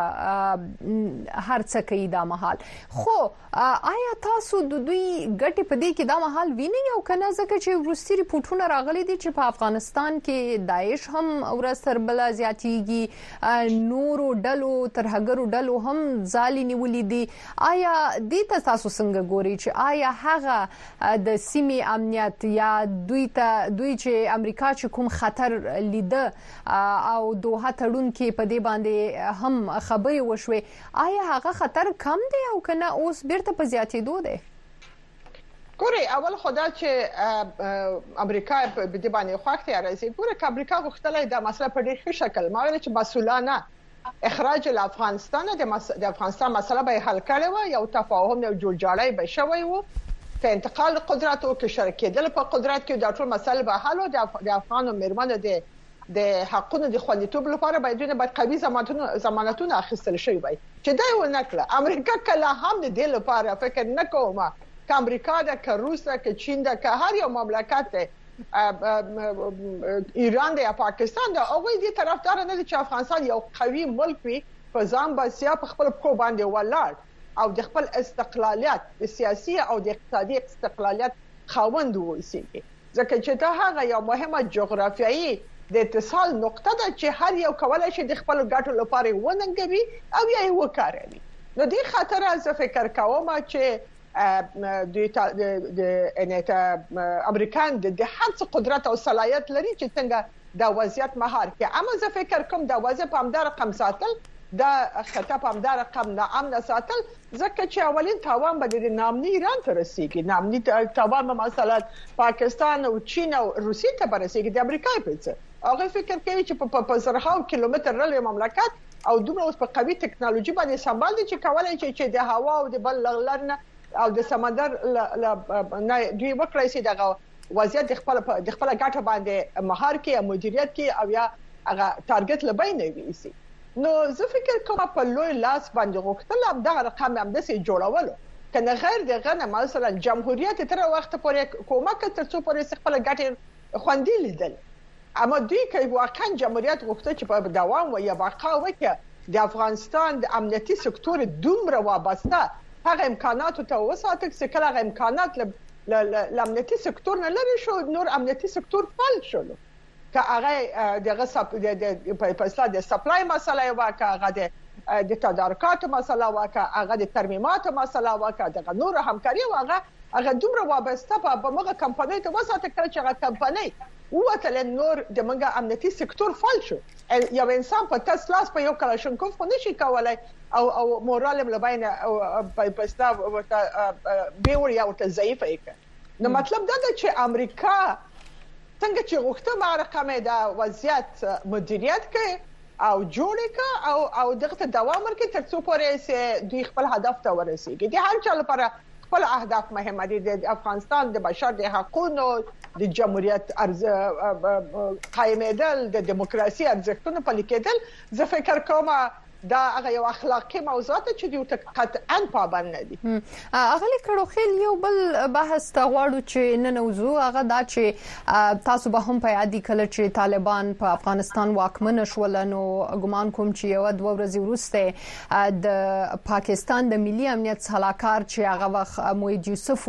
A: هر څه کوي دا مهال خو آیا تاسو د دوی ګټې په دې کې دا مهال وینئ او کنه ځکه چې روسي ریپورتونه راغلي دي چې په افغانستان کې داعش هم ورسره بل زیاتیږي نورو ډلو ترهګرو ډلو هم ځالې نیولې دي آیا دې تاسو څنګه ګورئ چې آیا هغه د سیمې امنیت یا دوی چې امریکا چې کوم خطر لیده او دوه تړون کې په دې باندې هم خبرې وشوي آیا هغه خطر کم دی او کنه اوس بیرته په زیاتېدو دی
B: ګوري اول خدا چې امریکا په دې باندې خوښته راځي ګوري چې امریکا غوښتله دا مسله په ډېر ښه شکل ما ویل چې مسؤلانه اخراج افغانستان د افغانستان مسله به حل کړي و یو تفاهم یو جوړجاړی به شوی و ته انتقال قدرت او کې شرکت په قدرت کې د ټول مسله به حل او د افغان او مرمنو د د حقونو د خوندیتوب لپاره باید قوي ضمانتونه اخیستل شي وي چې دا یو نکړه امریکا کله هم د دې لپاره فکر نه کوم چې امریکا د روس د چین د هر یو مملکت ایران د پاکستان د اوغې دي طرفدار نه دي چې افغانستان یو قوي ملک وي په ځان بسیا په خپل کو باندې ولاړ او د خپل استقلالیت د سیاسي او د اقتصادي استقلالیت خاوند ووسیږي ځکه چې دا هغه یو مهمه جغرافیایي د اتصال نقطه ده چې هر یو کولای شي د خپل ګټو لپاره وننګوي او یا یې وکاروي نو دې خاطر زه فکر کوم چې د امریکان د هر څه قدرت او صلاحیت لري چې څنګه د وضعیت مهار کې اما زه فکر کوم د وضعیت په همدار رقم ساتل دا خطه په همدار رقم نه امن ساتل ځکه چې اولین تاوان به د نامني ایران ته رسیږي نامني تاوان به مثلا پاکستان او چین او روسیې ته رسیږي د امریکا په څیر هغه فکر کوي چې په زرهاو کیلومتر لري مملکت او دومره اوس په قوي ټکنالوژي باندې سمبال دي چې کولای شي چې د هوا او د بل لرنه او د سمندر نه دوی وکړي چې دغه وضعیت د خپل ګټه باندې مهار کې مدیریت کې او یا هغه ټارګټ لبین وي نو زه فکر کوم په لوی لاس باندې غوښتل هم دا رقم هم د سي جوړولو کنه غیر دغه نه مثلا جمهوریت تر وخت پورې کومک تر څو پورې خپل ګټه خوندې لیدل اما دوی کوي واقعا جمهوریت غوښتل چې په دوام و یا بقا وکړي د افغانستان د امنیتي سکتور دومره وابسته هغه امکانات ته وساتل چې کله هغه امکانات لامنیتي سکتور نه لري شو نور امنیتي سکتور فعال شول که هغه دغه په اصطلاح د سپلای مسله واکه هغه د تدارکات مسله واکه هغه د ترمیمات مسله واکه دغه نور همکاري هغه دومره وابسته په موږ کمپنۍ ته وساتل چې هغه کمپنۍ وته نور د موږ امنیتي سکتور فعال شو یو انسان په تاسلاس په یو کلاشنکوف خو نشي کولای او مورال لباینه په اصطلاح بیور یا ورته ضعیفه یک نو مطلب دا ده چې امریکا څنګه چې غوښته ما رقمه د وضعیت مدیریت کوي او جوړ کا او دغه دوام ورکړي تر څو پورې چې دوی خپل هدف ته ورسیږي د هر چا لپاره خپل اهداف مهمه دي د افغانستان د بشر د حقوقو د جمهوریت قائمېدل د دیموکراسي ارزښتونو پلي کېدل زه فکر کوم دا هغه یو اخلاقی موضوع ته چې دوی قطعاً پابند نه دي
A: اغلی کړو خل یو بل بحث ته غواړو چې نن موضوع هغه دا چې تاسو به هم په یادی کله چې طالبان په افغانستان واکمن شول نو ګمان کوم چې یو د ورځې وروسته د پاکستان د ملي امنیت صلاحکار چې هغه وخت موید یوسف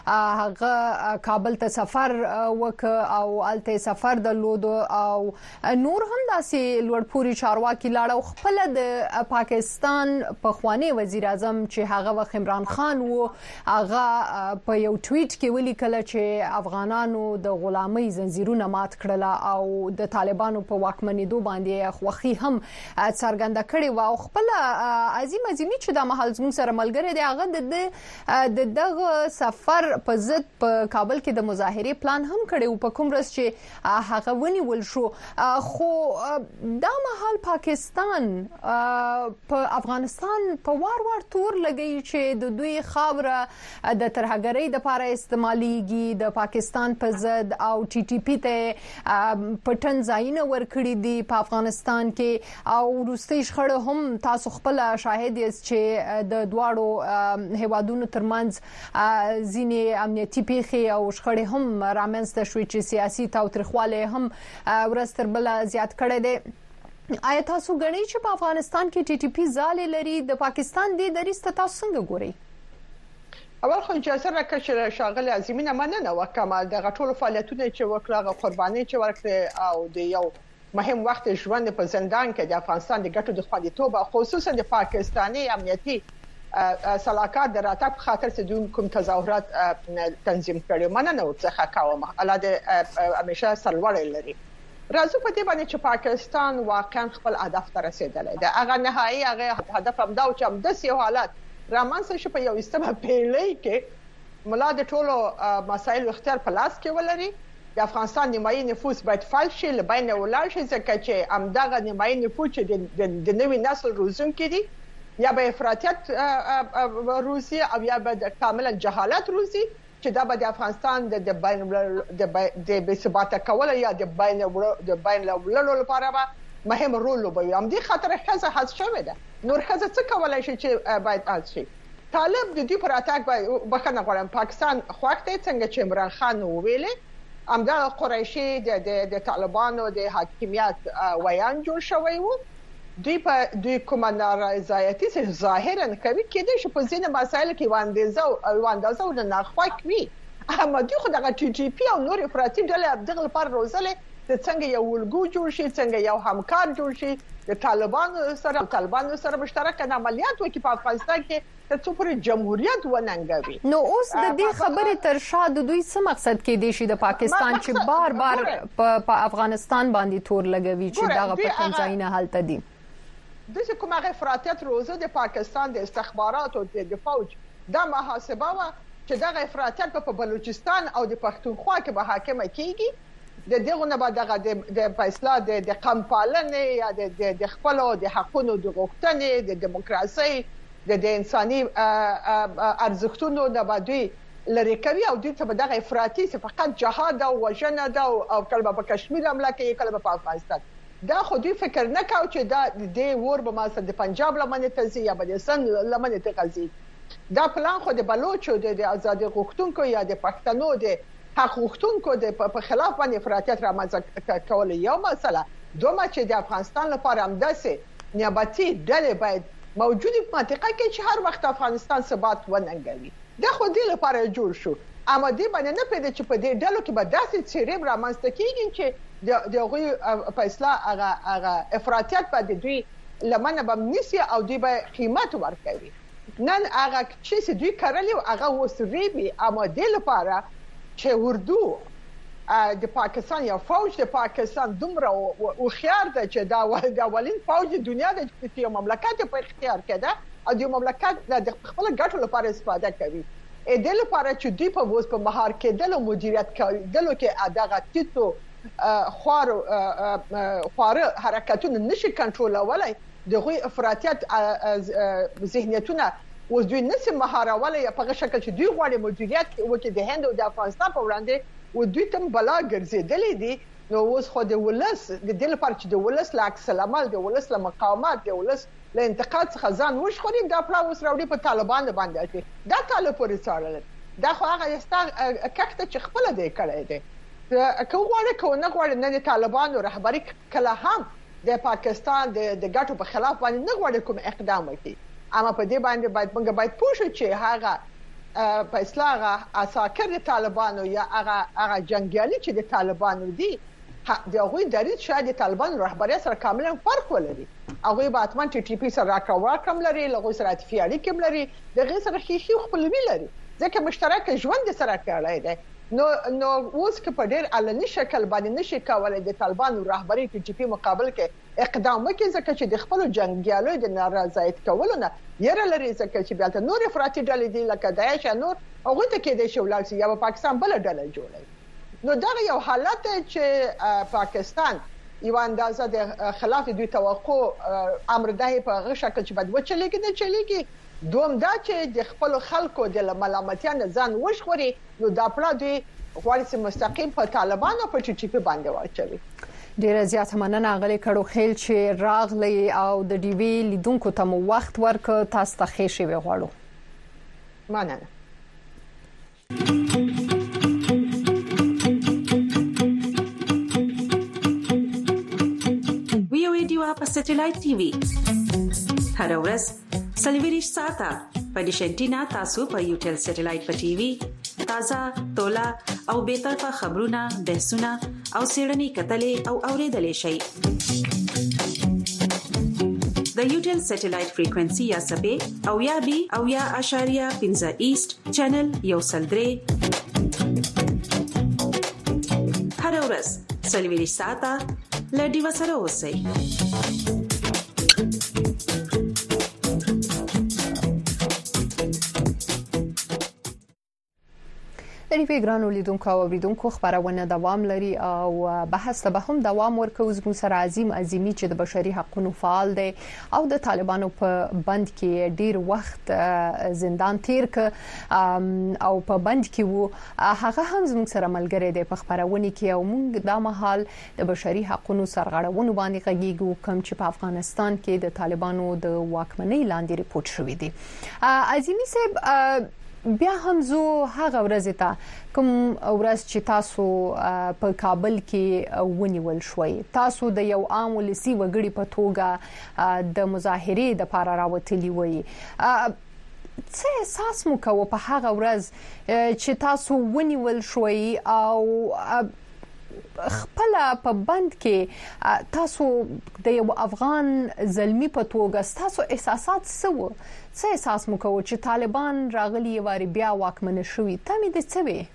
A: هغه کابل ته سفر وک او الته سفر د لود او نور هم داسې لوړپوري چارواکي لاړو خپل د پاکستان په خوانی وزیر اعظم چې هغه وخت عمران خان وو هغه په یو ټویټ کې ولیکل چې افغانانو د غلامۍ زنجیرونه مات کړل او د طالبانو په واکمنېدو باندې خوخي هم څرګنده کړي و او خپل عظیمي چې د محل زمون سره ملګری دی هغه دغه سفر په ضد په کابل کې د مظاهره پلان هم کړي او په کوم ورځ چې هغه ونیول شو خو دا محل پاکستان په افغانستان په وار تور لګي چې د دوی خاوره د ترهګرۍ د لپاره استعماليږي د پاکستان په ضد او ټي ټي پی ته پټن ځایونه ورکړي دي په افغانستان کې او روسي شخړه هم تاسو خپل شاهد یاست چې د دواړو هیوادونو ترمنځ ځینې امنیتي پیښې او شخړې هم رامنځته شوې چې سیاسي تاوتریخواله هم ورستر بل زیات کړي دي آیا تاسو غنئ چې په افغانستان کې ټي ټي پی ځاله لري د پاکستان د دریسته تاسو څنګه ګورئ
B: اول خو چې سره کې شاغل عظیمینه مننه وکم د غټول فعالیتونه چې وکړه قرباني چې ورکړه او د یو مهم وخت ژوند په زندان کې د افغانستان د ګټو د خوندیتوب خصوصا د پاکستاني امنیتي صلاحکار د راتګ خاطر چې دوی کوم تظاهرات تنظیم کړي مننه ورڅخه کوم الله دې همیشه سرلوړی لري راځو په دې باندې چې پاکستان واقعا خپل هدف ته رسیدلی دی هغه نهایي هغه هدف هم دا چې هم د یو حالت رامنځته شي په یو استمه پیړۍ کې ملا د ټولو مسایل اختیار په لاس کې ولري د افغانستان نیمایي نفوس باید فعال شي لبین ولاړ شي ځکه چې همدغه نیمایي نفوس چې د نوي نسل روزونکي دي یا به افراطیت روسي او یا به کاملا جهالت روسي چې دا به د افغانستان د بې ثباته کول یا د بین المللي لپاره به مهم رول لوبوي. هم دې خاطر ښځه حذف شوې ده. نور ښځه څه کولای شي چې باید حذف شي؟ طالب د دې پر اتاک بخښنه غواړم پاکستان خوښ دی څنګه چې عمران خان وویلې همدا قریشي د طالبانو د حاکمیت ویان جوړ شوی وو. دوی کومه نارضایتي چې ظاهرا کوي کېدای شي په ځینې مسایلو کې واندازه او ناخوښ وي، اما دوی خو دغه ټي ټي پی او نور افراطي ډلې دغه لپاره روزلې چې څنګه یو ولګو جوړ شي، څنګه یو همکار جوړ شي د طالبانو سره مشترک عملیات وکړي په افغانستان کې ترڅو پر جمهوریت وننګوي.
A: نو اوس د دې خبرې تر شا د دوی څه مقصد کې دی چې د پاکستان چې بار بار په افغانستان باندې تور لګوي چې دغه پټن ځایونه هلته دي؟
B: د کومه افراطیت روزه د پاکستان د استخباراتو د فوج دا محاسبه وا چې دغه افراطیت په بلوچستان او د پښتونخوا کې به حاکمه کیږي. د دغه نه بعد د فیصله د قوم پالنې یا د خپل د حقونو د غوښتنې د دیموکراسي د انساني ارزښتونو نه بعدوي لری کوي او د څه دغه افراطي فقط جهاد او وژنه ده او کله په کشمیر حمله کوي کله په افغانستان. دا خو دوی فکر نه کاوه چې دا د ور به مثلا د پنجاب لمنه تزي یا د سند لمنه تغذي. دا پلان خو د بلوچو د آزادي غوښتونکو یا د پښتنو د حق غوښتونکو د په خلاف باندې افراطیت رامنځته کول یو مسله. دومره چې د افغانستان لپاره همداسې نیابتي ډلې باید موجودي په منطقه کې چې هر وخت افغانستان ثبات وننګوي. دا خو دې لپاره جوړ شو، اما دې باندې نه پیدا چې په دې ډلو کې به داسې څیرې رامنځته کیږي چې د هغوی فیصله هغه افراطیت باندې دوی لمنه به نسی او دوی به قیمت ورکوي. نن هغه چې دوی کړلی هغه وسریبي، اما دې لپاره چې اردو د پاکستان یا فوج د پاکستان دومره او خيار ده چې دا اولین فوج د دنیا د یو مملکت په اختیار کې ده او د مملکت د خپل ګټو لپاره استفاده کوي. د لپاره چې دوی په وس په مهار کې د مدیریت کولو کې دغه تیتو خوار حرکتونه نشي کنټرولولای. دغه افراطیت ذهنیتونه اوس دوی نسی مهارولای په هغه شکل چې دوی غواړي مدیریت وکړي د هند او د افغانستان په وړاندې او دوی تم بلا ګرځېدلې دي. نو اوس خو د ولس د دې لپاره چې د ولس لا عکس العمل د ولس له مقاومت د ولس له انتقاد څخه ځان وښوري دا پلا اوس راوړي په طالبان باندې اچي. دا طالب پورې څارل دا خو هغه کښته چې خپل دی کړی دی. که غواړي که نه غواړي نه د طالبانو رهبری کله هم د پاکستان د ګټو په خلاف باندې نه غواړي کوم اقدام وکړي، اما په دې باندې باید پوه شو چې هغه په اصلاح اساکر د طالبانو یا هغه جنگیالي چې د طالبانو دي د هغوی دریځ شاید د طالبانو رهبری سره کاملا فرق ولري. هغوی به حتما ټي ټي پی سره راکړه لري، له هغوی سره اتفاقي اړیکې لري، دغه سره خېخي خپلوي لري ځکه مشترک ژوند سره کړی دی. نو اوس کې په ډېر علني شکل باندې نشي کولای د طالبانو رهبری ټي ټي پی مقابل کې اقدام وکړي ځکه چې د خپل جنگیالو د نارضایت کولو نه یره لري ځکه چې بیا نور افراطي ډلې دي لکه داعش نور هغه ته کې د شولال سي یا پاکستان بل ډله جوړي. نو دا یو حالت چې پاکستان یو اندازه د خلاف دوی توقع امر ده په هغه شکل چې بد وچلېږي نه چلېږي. دوم دا چې د خپل خلکو د ملامتیا نه ځان وښوري. نو دا پلا دوی غواړي چې مستقیم په طالبانو په ټي ټي پی باندې واچوي.
A: ډیره زیاته مننه غلي کړو خیل چې راغلی او د ډي وی لیدونکو ته مو وخت ورک تاسو ته ښه شي وغواړو.
B: مننه.
I: وی او ډیوا په سټلایټ ټي وي هر ورځ سلیویریش ساته په ډیشنټینا تاسو په یوټل سټلایټ په ټي وي تازه تولا او به طرفه خبرونه بحثونه او سیړنی کتلې او اوریدلې شي. د یوټل سټلایټ فریکوئنسي یا سبې او یا بي او یا اشاریه 15 ایست چینل یو سلدري هر ورځ سلیویریش ساته لډي وسره اوسئ.
A: لري ګرانو لیدونکو او اوریدونکو خبرونه دوام لري او بحث ته به هم دوام ورکوي زموږ سره عظیمي چې د بشري حقوقو فعال دی او د طالبانو په بند کې ډیر وخت زندان تیر ک او په بند کې وو هغه هم زموږ سره ملګری دی په خبرونه کې او موږ د مهال د بشري حقوقو سرغړونو باندې غږیږو کوم چې په افغانستان کې د طالبانو د واکمنۍ لاندې ریپورت شوې دي عظیمي صاحب بیا هم زه هغه ورځ ته کوم ورځ چې تاسو په کابل کې ونیول شوي تاسو د یو عام ولسی وګړي په توګه د مظاهرې د لپاره راوتلی وي څه احساس مو کوي په هغه ورځ چې تاسو ونیول شوي او خپل په بند کې تاسو د یو افغان زلمی په توګه تاسو احساسات څه احساس مو کوي چې طالبان راغلي واري بیا واکمن شوي تمه د څه وي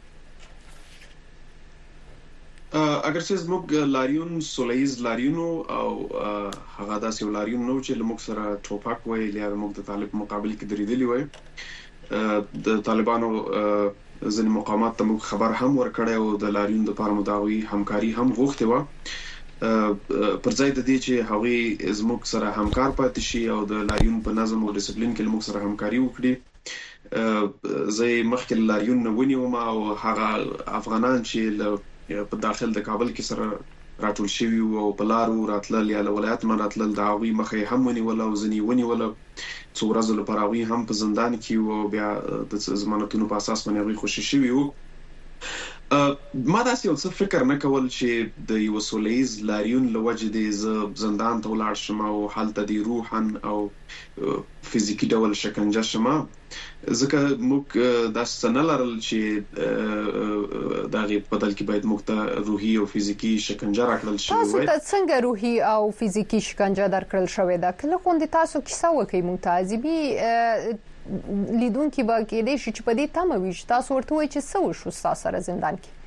H: اگر چې زموږ لاریون سولېز لاریونو او هغه داسې لاریون نو چې لموږ سره ټوپک وای یا موږ د طالب مقابل کې درېدلی وای د طالبانو ځینې مقامات ته موږ خبر هم ورکړی او د لاریون د لپاره مداوي همکاري هم غوښتې و پر ځای د دې چې هغه زموږ سره همکار پاتې شي او د لاریون په نظم او ډیسپلین کې موږ سره همکاري وکړي زه مخکې لاریون نه ونیوم او هغه افغانان چې په داخل د کابل کې سره راټول شوي او په لارو راتلل یا ولایت ما راتلل دا غوي مخې هم ونیول او ځنی ونیول څو ورځې لپاره غوي هم په زندان کې او بیا د ضمانتونو په اساس باندې غوي خوشی شوي وو ما داسې یو څه فکر نه کول چې د یو سولېز لاریون لوجه د زندان ته ولاړ شم او حالت د روحن او فزیکی ډول شکنجه شم ځکه موږ د سنلرل چې دغه بدل کې باید موږ ته روحي او فزیکی شکنجه راکړل شي
A: تاسو ته څنګه روحي او فزیکی شکنجه درکړل شوې ده کله خوند تاسو کیسه وکي ممتازي لیدونکو به کې د شي چې په دې تمه وي چې تاسو ورته وایي چې څه وشو سره زندان کې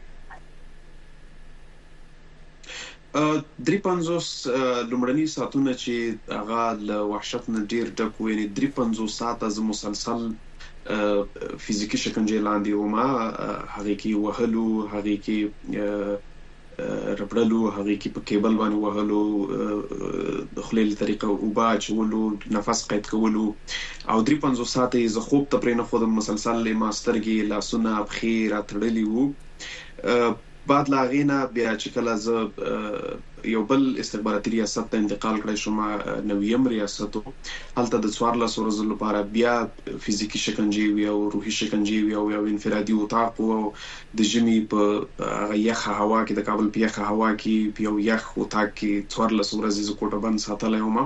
H: 350 لومړني ساعتونه چې هغه له وحشت نه ډیر ډک وي 350 ساعته ز مسلسل فزیکی شکنجه لاندې وما هغه کې وهلو هغه کې رپړلو هغه کې په کیبل باندې وهلو د خلیل طریقه او باچولو نفس قید کولو او 350 ساعته ز خوب ته پرې نه خو د مسلسل ماسترګي لاسونه بخیر اتړلی وو بعد لا غینا بیا چې کله ز یو بل استخباراتي ریاست ته انتقال کړی شوم نویم ریاستو هلته د 14 ورځې لپاره بیا فزیکی شکنجه وی او روحي شکنجه وی او انفرادي وطاق او د جمی په یخ هوا کې د کابل په یخ هوا کې په یو یخ وطاق کې 14 ورځې ز کوټه بند ساتلای ومه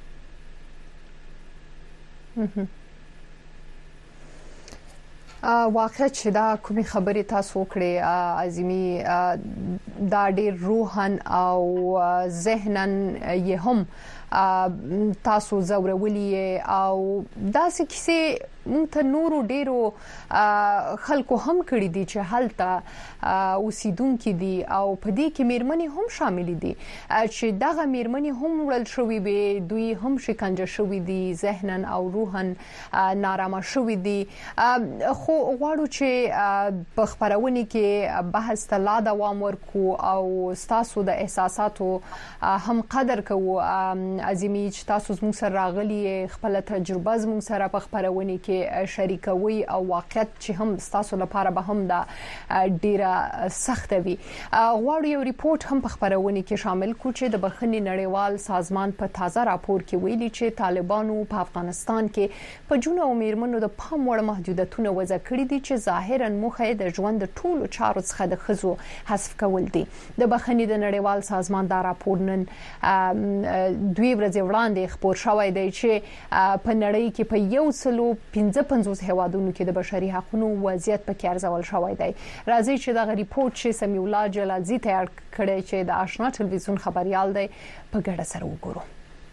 A: واقع چې دا کومي خبرې تاسو وکړې عظیمي دا ډېر روحن او ذهنن یې هم تاسو زورولي او داسې کیسې مونږ ته نورو ډېرو خلکو هم کړی دي چې حالته اوسیدونکو دي او په دې کې میرمنې هم شامل دي چې دغه میرمنې هم وړل شوې به دوی هم شکنجه شوې دي ذهنن او روحن نارامه شوې دي خو غواړو چې په خبرونه کې بحث ته لا دوام ورکو او تاسو د احساساتو هم قدر کوو عظیمي چې تاسو زموږ سره راغلي خپل تجربه زموږ سره په خبرونه کې شریکوي او واقعیت چې هم تاسو لپاره به هم دا ډیره سخت وي غواړو یو ریپورت هم په خبرونه کې شامل کو چې د بخښنې نړیوال سازمان په تازه راپور کې ویلي چې طالبانو په افغانستان کې په جون او میرمنو د پام وړ محدودیتونه وضع کړي دي چې ظاهرا موخه د ژوند د ټولو چارو څخه د خزو حذف کول دي د بخښنې د نړیوال سازمان دا راپور نن 2 ورځې وړاندې خبر شوی دی چې په نړۍ کې په یو سلو 55 هیوادونو کې د بشري حقوقو وضعیت په کې ارزول شوی دی راځي چې دا ریپورت چې سمیع الله جلالزی تیار کړی چې د آشنا ټلویزیون خبريال دی په ګډه سره وګورو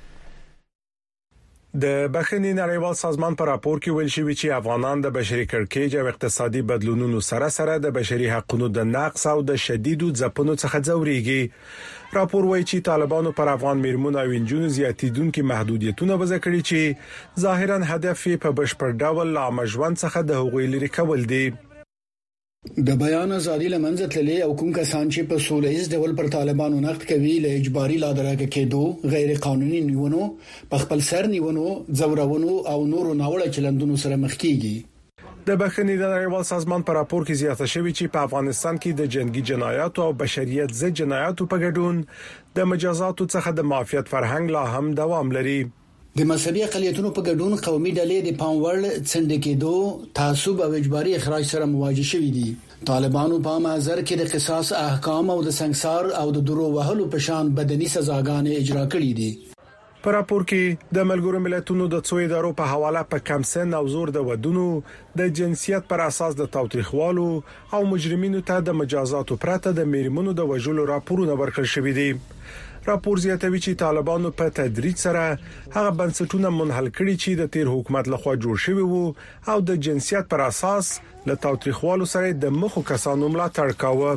C: د بخښنې نړیوال سازمان په راپور کې ویل شوی چې افغانان د بشري کړکېچ او اقتصادي بدلونونو سره د بشري حقوقو د نقص او د شدیدو ځپونو څخه ځوريږي راپور وایي چې طالبانو پر افغان میرمنو او انجونو زیاتیدونکو محدودیتونه وضع کړي چې ظاهرا هدف په بشپړ ډول عام ژوند څخه د حقوقي لري کول دي
D: د بیان ازادي لمنځه تللې او کوم کسان چې په سولهیز ډول پر طالبانو نقد کوي له اجباري لادرکه کېدو غیر قانوني نیونو په خپل سر نیونو زورونو او نورو ناوړه چلندونو سره مخ کیږي.
C: د بخښنې د نړیوال سازمان په راپور کې زیاته شوې چې په افغانستان کې د جنگي جنایاتو او بشریت ضد جنایاتو په ګډون د مجازاتو څخه د معافیت فرهنګ لا هم دوام لري.
D: د مذهبي اقلیتونو په ګډون قومي ډلې د پاموړ څنډه کېدو تعصب او اجباري اخراج سره مواجه شوې دي. طالبانو په محضر کې د قصاص احکام او د سنگسار او د درو وهلو په شان بدني سزاګانې اجرا کړې دي.
C: په راپور کې د ملګرو ملتونو د څو ادارو په حواله په کم سن او زور د ودونو د جنسیت پر اساس د تاوتریخوالو او مجرمینو ته د مجازاتو پرته د میرمنو د وژلو راپورونه ورکړل شوې دي. راپور زیاتوي چې طالبانو په تدریج سره هغه بنسټونه منحل کړي چې د تیر حکومت لخوا جوړ شوی وو او د جنسیت پر اساس له تاوتریخوالو سره د مخو کسانو ملاتړ کاوه.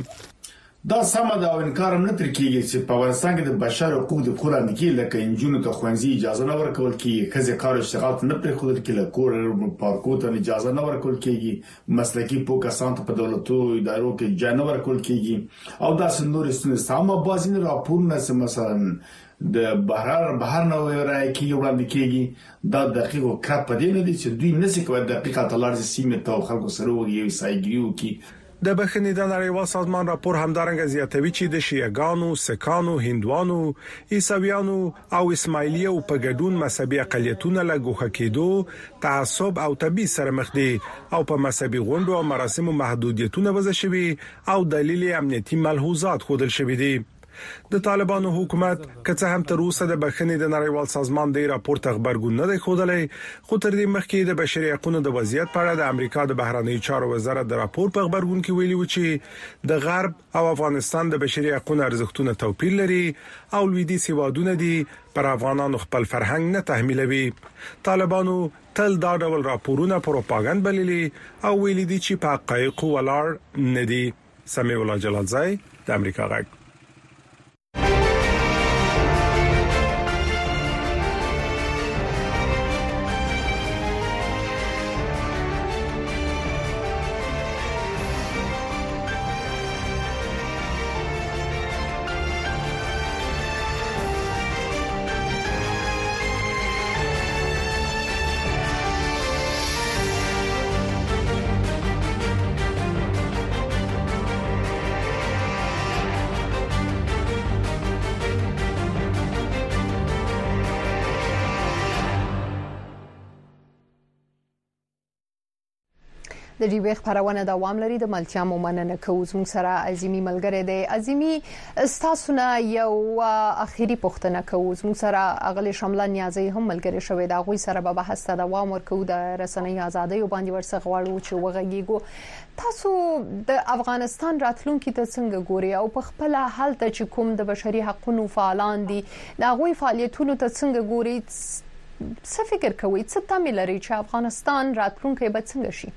J: دا سمه دا انکار نه تر کیږي چې په افغانستان کې د بشر حقوق د قرآن کې لکه انجونو ته خوندزي اجازه نه ورکول کیږي، خزه کار اشتغال نه پرې خودل کېږي، کور پارکو ته اجازه نه ورکول کیږي، مسلکی پو کسان ته په دولتو ادارو کې ځای نه ورکول کیږي او دا سندوري سمه بازین راپورونه سم مثلا د بهر نو راځي وړاندې کیږي. دا دقیق کار پدې نه دي چې دوی نسی کوي دقیقه تلارز سیمه ته خلکو سره وږي سایګریو کې.
C: د بخښنې د نړیوال سازمان راپور همدارنګه زیاتوي چې د شیعاګانو، سکانو، هندوانو، عیسویانو او اسماعیلیو په ګډون مذهبي اقلیتونه له ګوښه کېدو، تعصب او تبعیض سره مخ دي او په مذهبي غونډو او مراسمو محدودیتونه وضع شوي او دلیل امنیتي ملحوظات خودل شوي دي. د طالبانو حکومت که هم تر اوسه د بخښنې د نړیوال سازمان د راپور ته خبرګون نه دی خوده، خو تر دې مخکې د بشري حقوقو د وضعیت په اړه د امریکا د بهرنی چارو وزارت د راپور په خبرګون کې ویلي و چې د غرب او افغانستان د بشري حقوقو ارزښتونه توپیر لري او لویدیځ هیوادونه دي پر افغانانو خپل فرهنګ نه تحمیلوي. طالبانو تل دا ډول راپورونه پروپاګاندا بللي او ویلي دي چې په حقایقو ولاړ نه دي. سمیع الله جلالزای د امریکا غږ.
A: د دې خبرونه دوام لري. د ملتیا مومننه کوز موږ سره عظیمی ملګری دی. عظیمی استاسو نه یو اخیری پوښتنه کوز موږ سره اغلی شامله نیازي هم ملګری شوی دا غوي سره به بحث ته دوام ورکو د رسنۍ ازادي او باندې ورڅ غواړو چې وغږیږو. تاسو د افغانستان راتلونکي ته څنګه ګوري او په خپل حال ته چې کوم د بشري حقوقو فعالان دي دا غوي فعالیتونو ته څنګه ګوري؟ څه فکر کوي څه تمه لري چې افغانستان راتلونکي به څنګه شي؟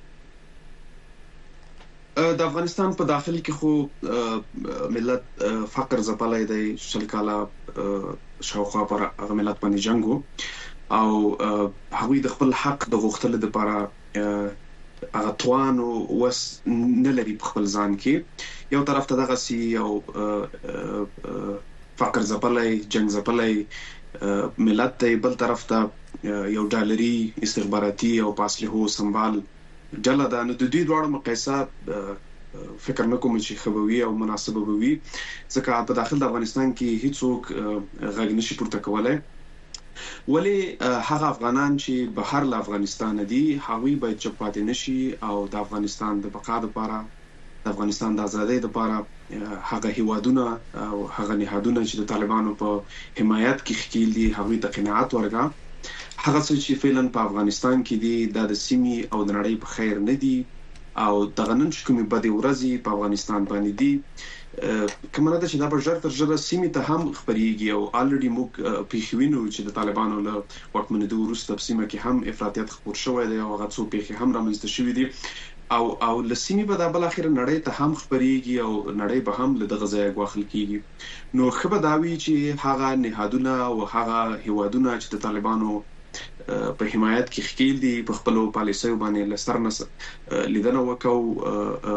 H: د افغانستان په داخل کې خو ملت فقر زپلای دی، شل کاله شاوخوا پر هغه ملت باندې جنگو او هغوی د خپل حق د غوښتلو لپاره هغه توان او وس نه لري په خپل ځان کې. یو طرف ته دغه سی او فقر زپلای جنگ زپلای ملت دی، بل طرف ته یو ډالري استخباراتي او پاسلهو سنبال جلا دا نو د دې دوه مقایسات فکر نکوم چې خبوي او مناسبه وي، ځکه په داخل د افغانستان کې هیڅوک غږ نشي پورته کولای. ولی هغه افغانان چې بهر له افغانستان دي هغوی باید چپاتې نشي او د افغانستان د بقا لپاره، د افغانستان د ازادۍ لپاره هغه هیوادونه او هغه نهادونه چې د طالبانو په حمایت کې ښکیل دي هغوی ته قناعت ورکړي. هغه څه چې فعلا په افغانستان کې دي د سیمې او د نړۍ په خیر نه دي او د غنن کومې بدې ورځې په افغانستان باندې دي کومه ده چې دا په ژر تر ژره سیمې ته هم خبريږي او الریډي موږ پیښوینو چې د طالبانو له واکمنېدو وروسته په سیمه کې هم افراطیت خپور شوی دی او هغه څو پیښې هم رامنځته شوې دي او لسیمې په د بل اخر نړۍ ته هم خبريږي او نړۍ به هم له دغه ځای غواخل کیږي. نو خبر داوی چې هغه نهادونه او هغه هیوادونه چې د طالبانو په حمایت کې ښکیل دي په خپل پالیسیو باندې لسترنس لیدنه وکاو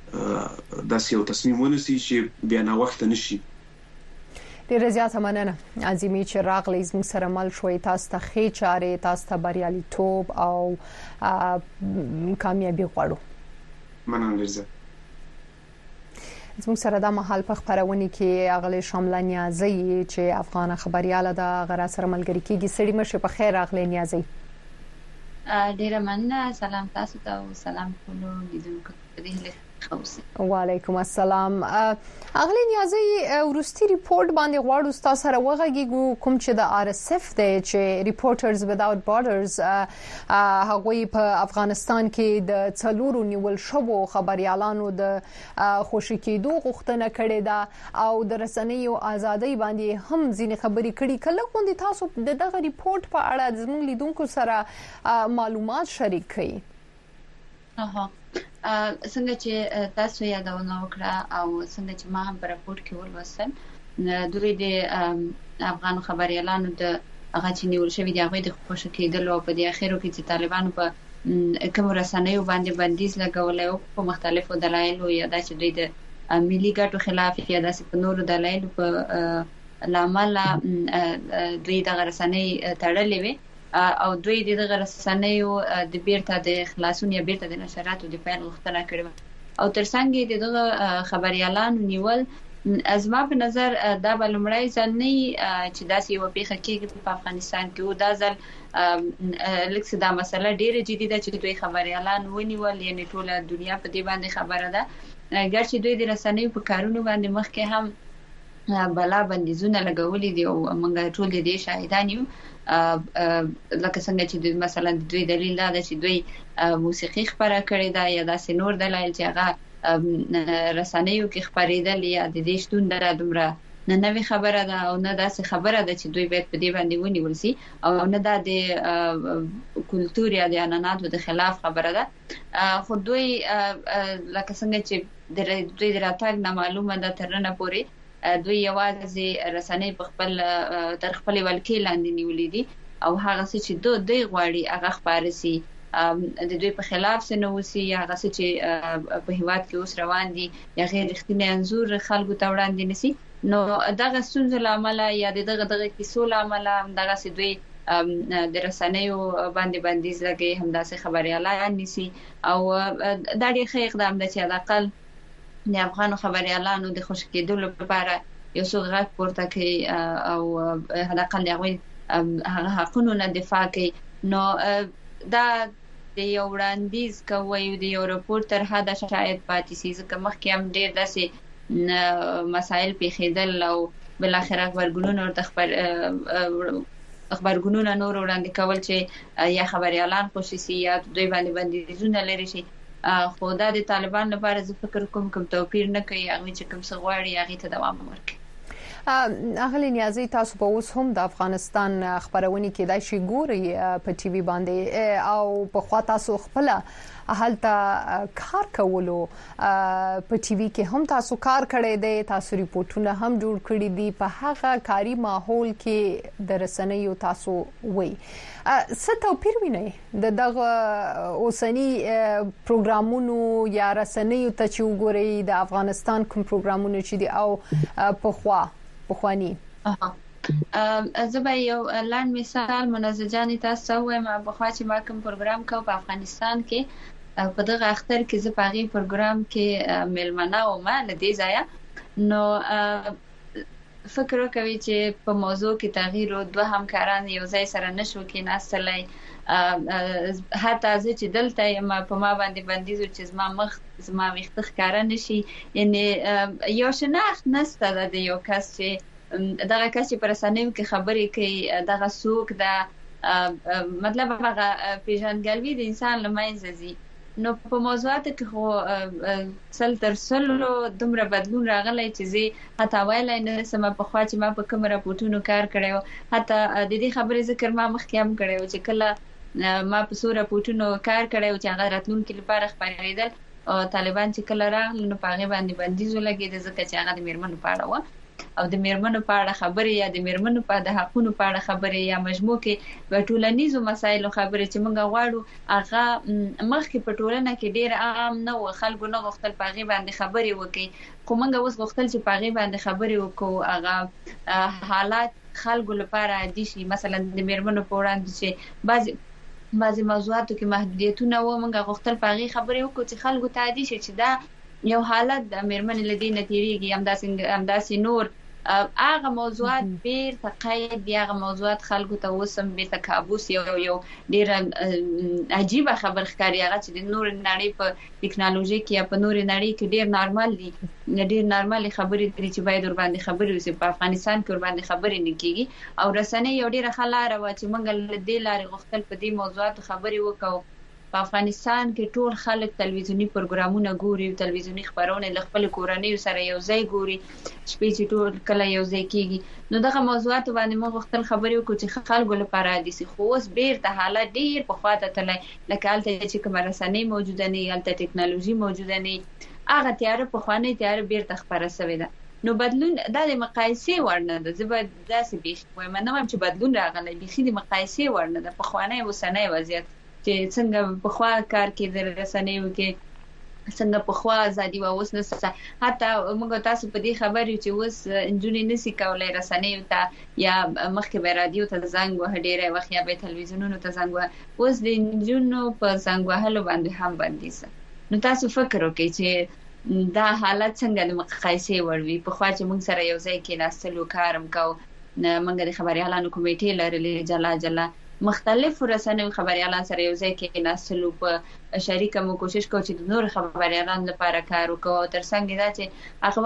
H: داسې یو تصمیم ونیسي چې بیا نه وخت نشي.
A: ډیره زیاته مننه عظیمي چې راغلی زموږ سره مل شوي. تاسو ته ښې چارې، تاسو ته بریالیتوب او کامیابی غواړو.
H: مننه ډیر زیات.
A: زموږ سره د مهال په خبرونه کې اغلی شامله نیازي چې افغان خبرياله د غرا سره ملګری کیږي. سړي مشه په خیر اغلی نیازي.
K: ډیره مننه. سلام تاسو ته او سلام ټول لیدونکو ته.
A: وعلیکم السلام. اغلی نیازي ورستي ریپورت باندې غواړو تاسو سره وغږیږو کوم چې د RSF دی چې ریپورټرز وداوت بارډرز هغوی په افغانستان کې د څلورو نیول شوو خبريالانو د خوشی کېدو غوښتنه کړې ده او د رسنیو ازادۍ باندې هم ځینې خبرې کړي. کله کوم تاسو دغه ریپورت په اړه زموږ لیدونکو سره معلومات شریک کړئ؟
K: څنګه چې تاسو یادونه وکړه او څنګه چې ما هم په راپورټ کې ولوستل، دوی د افغان خبريالانو د هغه چې نیول شوی دی هغه د خوشی کېدلو په د اخیرو کې چې طالبانو په کوم رسنیو باندې بندیز لګولای او په مختلفو دلایلو یا د چې دوی د ملي ګټو خلاف یا د سپنورو دلایلو په لامل دوی د رسنۍ تړلې وي او دوی د رسنیو د بیرته د خلاصون یا بیرته د نشراتو د پیل غوښتنه کړې او ترڅنګ د خبريالانو نیول ازما په نظر دا بلمړی ځل نه چې داسې یو پیښه کېږي په افغانستان کې او دا ځل لکه دا مسله ډیره جدي ده چې دوی خبريالان ونیول، یعنی ټوله دنیا په دې باندې خبره ده. ګرچې دوی د رسنیو په کارونو باندې مخکې هم بلا بندیزونه لګولې دي او موږ ټول دې شاهدان یو. لکه څنګه چې مثلا د دوی دلیل دا چې دوی موسیقي خبره کړې ده یا داسې نور دلایل چې هغه رسنیو کې خبرېدل یا د دې شتون د دومره نه نوې خبره ده او نه داسې خبره ده چې دوی باید په دې باندې ونیول شي او نه د کلتور یا د عنعناتو د خلاف خبره ده. خو دوی لکه څنګه چې د دوی د راتګ نه معلومه ده تر نن پورې دوی یوازې رسنۍ په خپل تر خپل ولکې لاندې نیولې دي او هغه څه چې دوی غواړي هغه خبرې سي د دوی په خلاف څه نه وسی یا هغه څه چې په هیواد کې اوس روان دي یا غیر رښتینی انزور خلکو ته وړاندې نشي. نو دغه ستونزې لامل یا دغه کیسو لامل دغه سي دوی د رسنیو باندې بندیز لګي همداسې خبريالان نشي او دا ډېر ښه اقدام دی چې حداقل د افغان خبريالانو د خوشی کېدلو لپاره یو څو غږ پورته کوي او حداقل هغه حقونو نه دفاع کوي. نو دا د یو وړاندیز کوي د یو راپور تر حد شاید پاتې سي ځکه مخکې هم ډېر داسې مسایل پیښیدل او بل اخر خبرګونونه ورته خبرګونونه نور وړاندې کول چې یا خبريالان خوشي سي یا دوی باندې بندیزونه لري شي. خو دا د طالبان لپاره زه فکر کوم توپیر نه کوي هغه چې کوم څه غواړي هغه ته دوام ورکړي.
A: اغلی نیازي تاسو په اوس هم د افغانستان خبرونه کې د شي ګوري په ټي وي باندې او په خوا تاسو خپل هلته کار کولو په ټي وي کې هم تاسو کار کړی دی، تاسو ریپورتونه هم جوړ کړی دي په هغه کاری ماحول کې د رسنیو تاسو وای څه توپیر وینئ دغه اوسنی پروګرامونو یا رسنیو ته چې وګورئ د افغانستان کوم پروګرامونه چې دي او په خواني
K: زه به یو لاند مثال منزجانی تاسو وایم په خوا چې ما کوم پروګرام کو په افغانستان کې په دغه اختر کې زه په غي پروګرام کې ملمنه او ما لدی ځای نو فکر وکوي چې په موضوع کې تغییر او دوه همکاران یو ځای سره نشو کې ناستلای حتی چې دلته ما په ما باندې بندیز چې زما وخت ښکارا نشي یعنی یو شناخت نسته د یو کس چې دغه کس چې پر رسنیو کې خبرې کوي دغه څوک دا مطلب هغه پیژنګلوي د انسان لمنځه زی. نو په موضوعاتو کې خو سل تر سلو دومره بدلون راغلی چې زه حتی وایلای نه سم په خوا چې ما په کوم راپورټونو کار کړو حتی د دې خبرې ذکر ما مخکې هم کړو چې کله ما په سور راپورټونو کار کړو چې هغه راتلونکو لپاره خبرېدل او طالبان چې کله راغلل نو په هغه باندې بندیز ولګید ځکه چې هغه د میرمنو په اړه و او د میرمنو په اړه خبرې یا د میرمنو په د حقوقو په اړه خبرې یا مجموع کې په ټولنیزو مسایلو خبرې چې موږ غواړو هغه مخکې په ټولنه کې ډیر عام نه و، خلکو نه غوښتل په هغه باندې خبرې وکړي، خو موږ اوس غوښتل چې په هغه باندې خبرې وکړو، هغه حالات خلکو لپاره عادي شي. مثلا د میرمنو په وړاندې چې بعضي موضوعاتو کې محدودیتونه و، موږ غوښتل په هغه خبرې وکړو چې خلکو ته عادي شي چې دا یو حالت د میرمنې لدی نه تیریږي. همداسې نور هغه موضوعات بیرته قید دي، هغه موضوعات خلکو ته وسم بیرته کابوس یو ډیر عجیبه خبر ښکاري، هغه چې د نور نړۍ په ټکنالوژي کې یا په نور نړۍ کې ډیر نارمل دي، ډیر نارمل خبرې دي چې باید ور باندې خبرې وشي. په افغانستان کې ور باندې خبرې نه کیږي او رسنۍ یو ډیر خلاره و چې موږ له دې لارې غوښتل په دې موضوعاتو خبرې وکړو. په افغانستان کې ټول خلک تلویزیونی پروګرامونه ګوري، تلویزیونی خبرونه له خپل کورنۍ سره یو ځای ګوري، شپې چې ټول کله یو ځای کیږي. نو دغه موضوعات باندې موږ وختل خبرې وکړو چې خلکو لپاره عادي شي. خو اوس بیرته حالت ډیر په خواته تللی، لکه هلته چې کوم رسنۍ موجوده نه، هلته ټکنالوژي موجوده نه، هغه تیاره پخوانۍ تیاره بیرته خپره شوې ده. نو بدلون دا د مقایسې وړ نه ده. زه به داسې بیخي وایم نه وایم چې بدلون راغلی، بیخي د مقایسې وړ نه ده. پخوانی اوسنی وضعیت چې څنګه په خوا کار کې د رسنیو کې څنګه په خوا ازادي و، اوس نشته. حتی موږ تاسو په دې خبر یو چې اوس انجونی نسی کولای رسنیو ته یا مخکې به رادیو ته زنګ وه، ډیره وخت یا به تلویزیونونو ته زنګ وه، اوس د انجونو په زنګ وهلو باندې هم بندیزه. نو تاسو فکر وکړئ چې دا حالت څنګه د مقایسې وړ وي. په خوا چې موږ سره یو ځای کې ناستلو کارم کو، موږ د خبريالانو کمیټې لرلې جلا جلا مختلف رسنیو خبريالان سره یو ځای کې ناستلو، په شریکه مو کوشش کوو چې د نور خبريالان لپاره کار وکړو. ترڅنګ دا چې هغه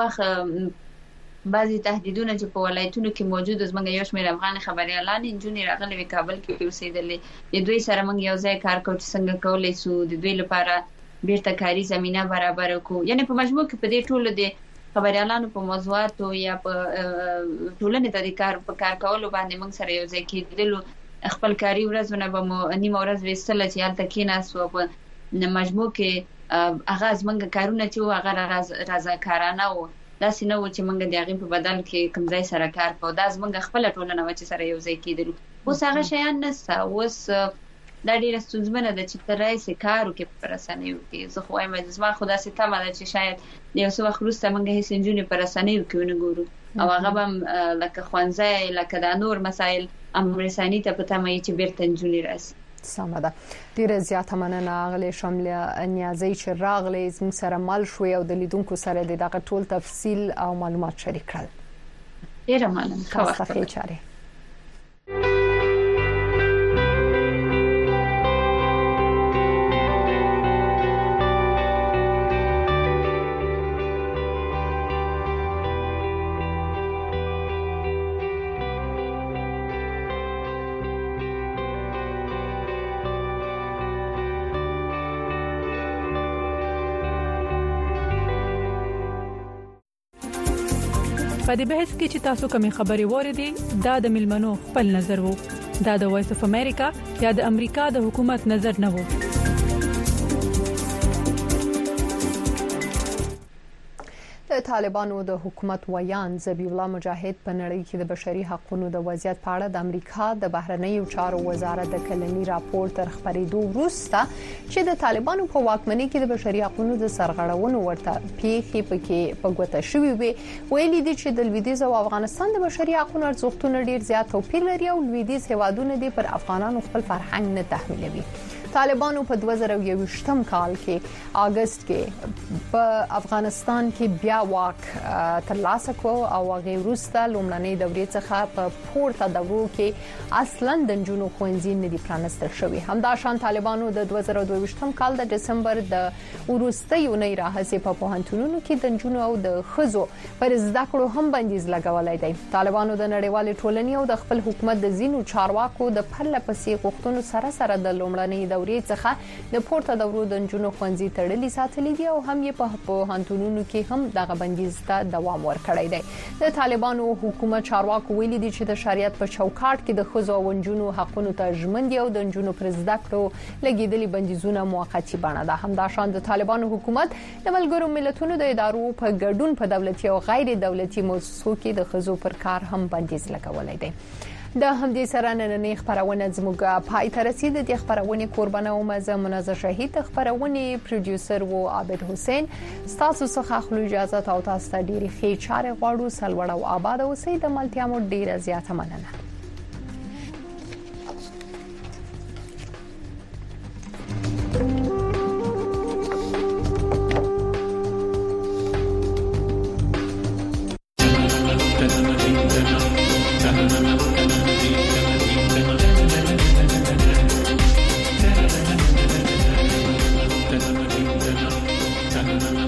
K: وخت بعضي تهدیدونه چې په ولایتونو کې موجود زمونږ یو شمېر افغان خبريالان انجونې راغلي وي کابل کې اوسېدلې، د دوی سره موږ یو ځای کار کوو چې څنګه کولای شو د دوی لپاره بیرته کاري زمينه برابر کړو. یعنی په مجموع کې په دې ټولو د خبريالانو په موضوعاتو یا په ټولنې د کار په کار کولو باندې موږ سره یو ځای کېدلو. خپل کاري ورځونه به مو نیمه ورځ وستل چې هلته کېناستو، په مجموع کې هغه زمونږ کارونه چې هغه رضاکارانه وو، داسې نه و چې موږ د هغې په بدل کې کوم ځای سره کار کوو. دا زمونږ خپله ټولنه وه چې سره یو ځای کېدلو. اوس هغه شیان نشته. اوس دا ډېره ستونزمنه ده چې ته راسې کار وکړې په رسنیو کې. زه خو وایم زما خو داسې تمه ده چې شاید د یو څه وخت وروسته موږ هېڅ نجونې په رسنیو کې ونه ګورو او هغه به هم لکه ښوونځی لکه دا نور مسایل امرساني ته په تمه یې چې بیرته نجونې راسي.
A: سمه ده. ډیره زیاته مننه اغلې شامله نیازی چې راغلې زموږ سره مل شوې او د لیدونکو سره د دغه ټول تفصیل او معلومات شریک کړل.
K: ډیره مننه.
A: ښه وخت چاره.
L: په دې بحث کې چې تاسو کومې خبرې وریدي دا د ملمنو خپل نظر وو، دا د وایس اف امریکا یا د امریکا د حکومت نظر نه وو.
A: د طالبانو د حکومت ویان ذبیح الله مجاهد په نړۍ کې د بشري حقوقو د وضعیت په اړه د امریکا د بهرنیو چارو وزارت د کلنی راپور تر خبرېدو وروسته چې د طالبانو په واکمنۍ کې د بشري حقوقو د سرغړونو ورته پیښې پکې په ګوته شوې وي، ویلي دي چې د لویدیځ او افغانستان د بشري حقوقو ارزښتونه ډیر زیات توپیر لري او لویدیځ هیوادونه دي پر افغانانو خپل فرهنګ نه تحمیلوي. طالبانو په 2021 کال کې اگست کې په افغانستان کې بیا واک ترلاسه کړ او هغه وروسته لومړنۍ دورې څخه په پورته دورو کې اصلاً د جنونو خوندې نه دي پرانستل شوی. همداشان طالبانو د 2022 کال د دسمبر د وروستۍ اونۍ راهیسې په پوهنتونونو کې د جنونو او د خزو پر زده کړو هم بندیز لګولای دی. طالبانو د نړیوال ټولنې او د خپل حکومت د زینو چارواکو د پرله پسې غوښتنو سره د لومړنۍ دورې څخه د پورته دورو د جنونو خوندزي تړلې ساتلې دي او هم یې په پوهنتونونو کې هم دغه بندیز ته دوام ورکړی دی. د طالبانو حکومت چارواکو ویلي دي چې د شریعت په چوکاټ کې د ښځو او نجونو حقونو ته ژمن دي او د نجونو پر زده کړو لګیدلي بندیزونه موقتی بڼه ده. همدا شان د طالبانو حکومت د ملګرو ملتونو د ادارو په ګډون په دولتي او غیر دولتي مؤسسو کې د ښځو پر کار هم بندیز لګولای دی. د همدې سره نننۍ خبرونه زموږ پای ته رسید. د خبرونې قربانه او مزه منازه شهید خبرونې پروډوسر وو عابد حسین. تاسو څخه خپل اجازه او تاسو ته ډیره ښه چاره غواړو. سلوړ او آباد اوسئ. د ملتیا مو ډیره زیاته مننه.
M: Thank you.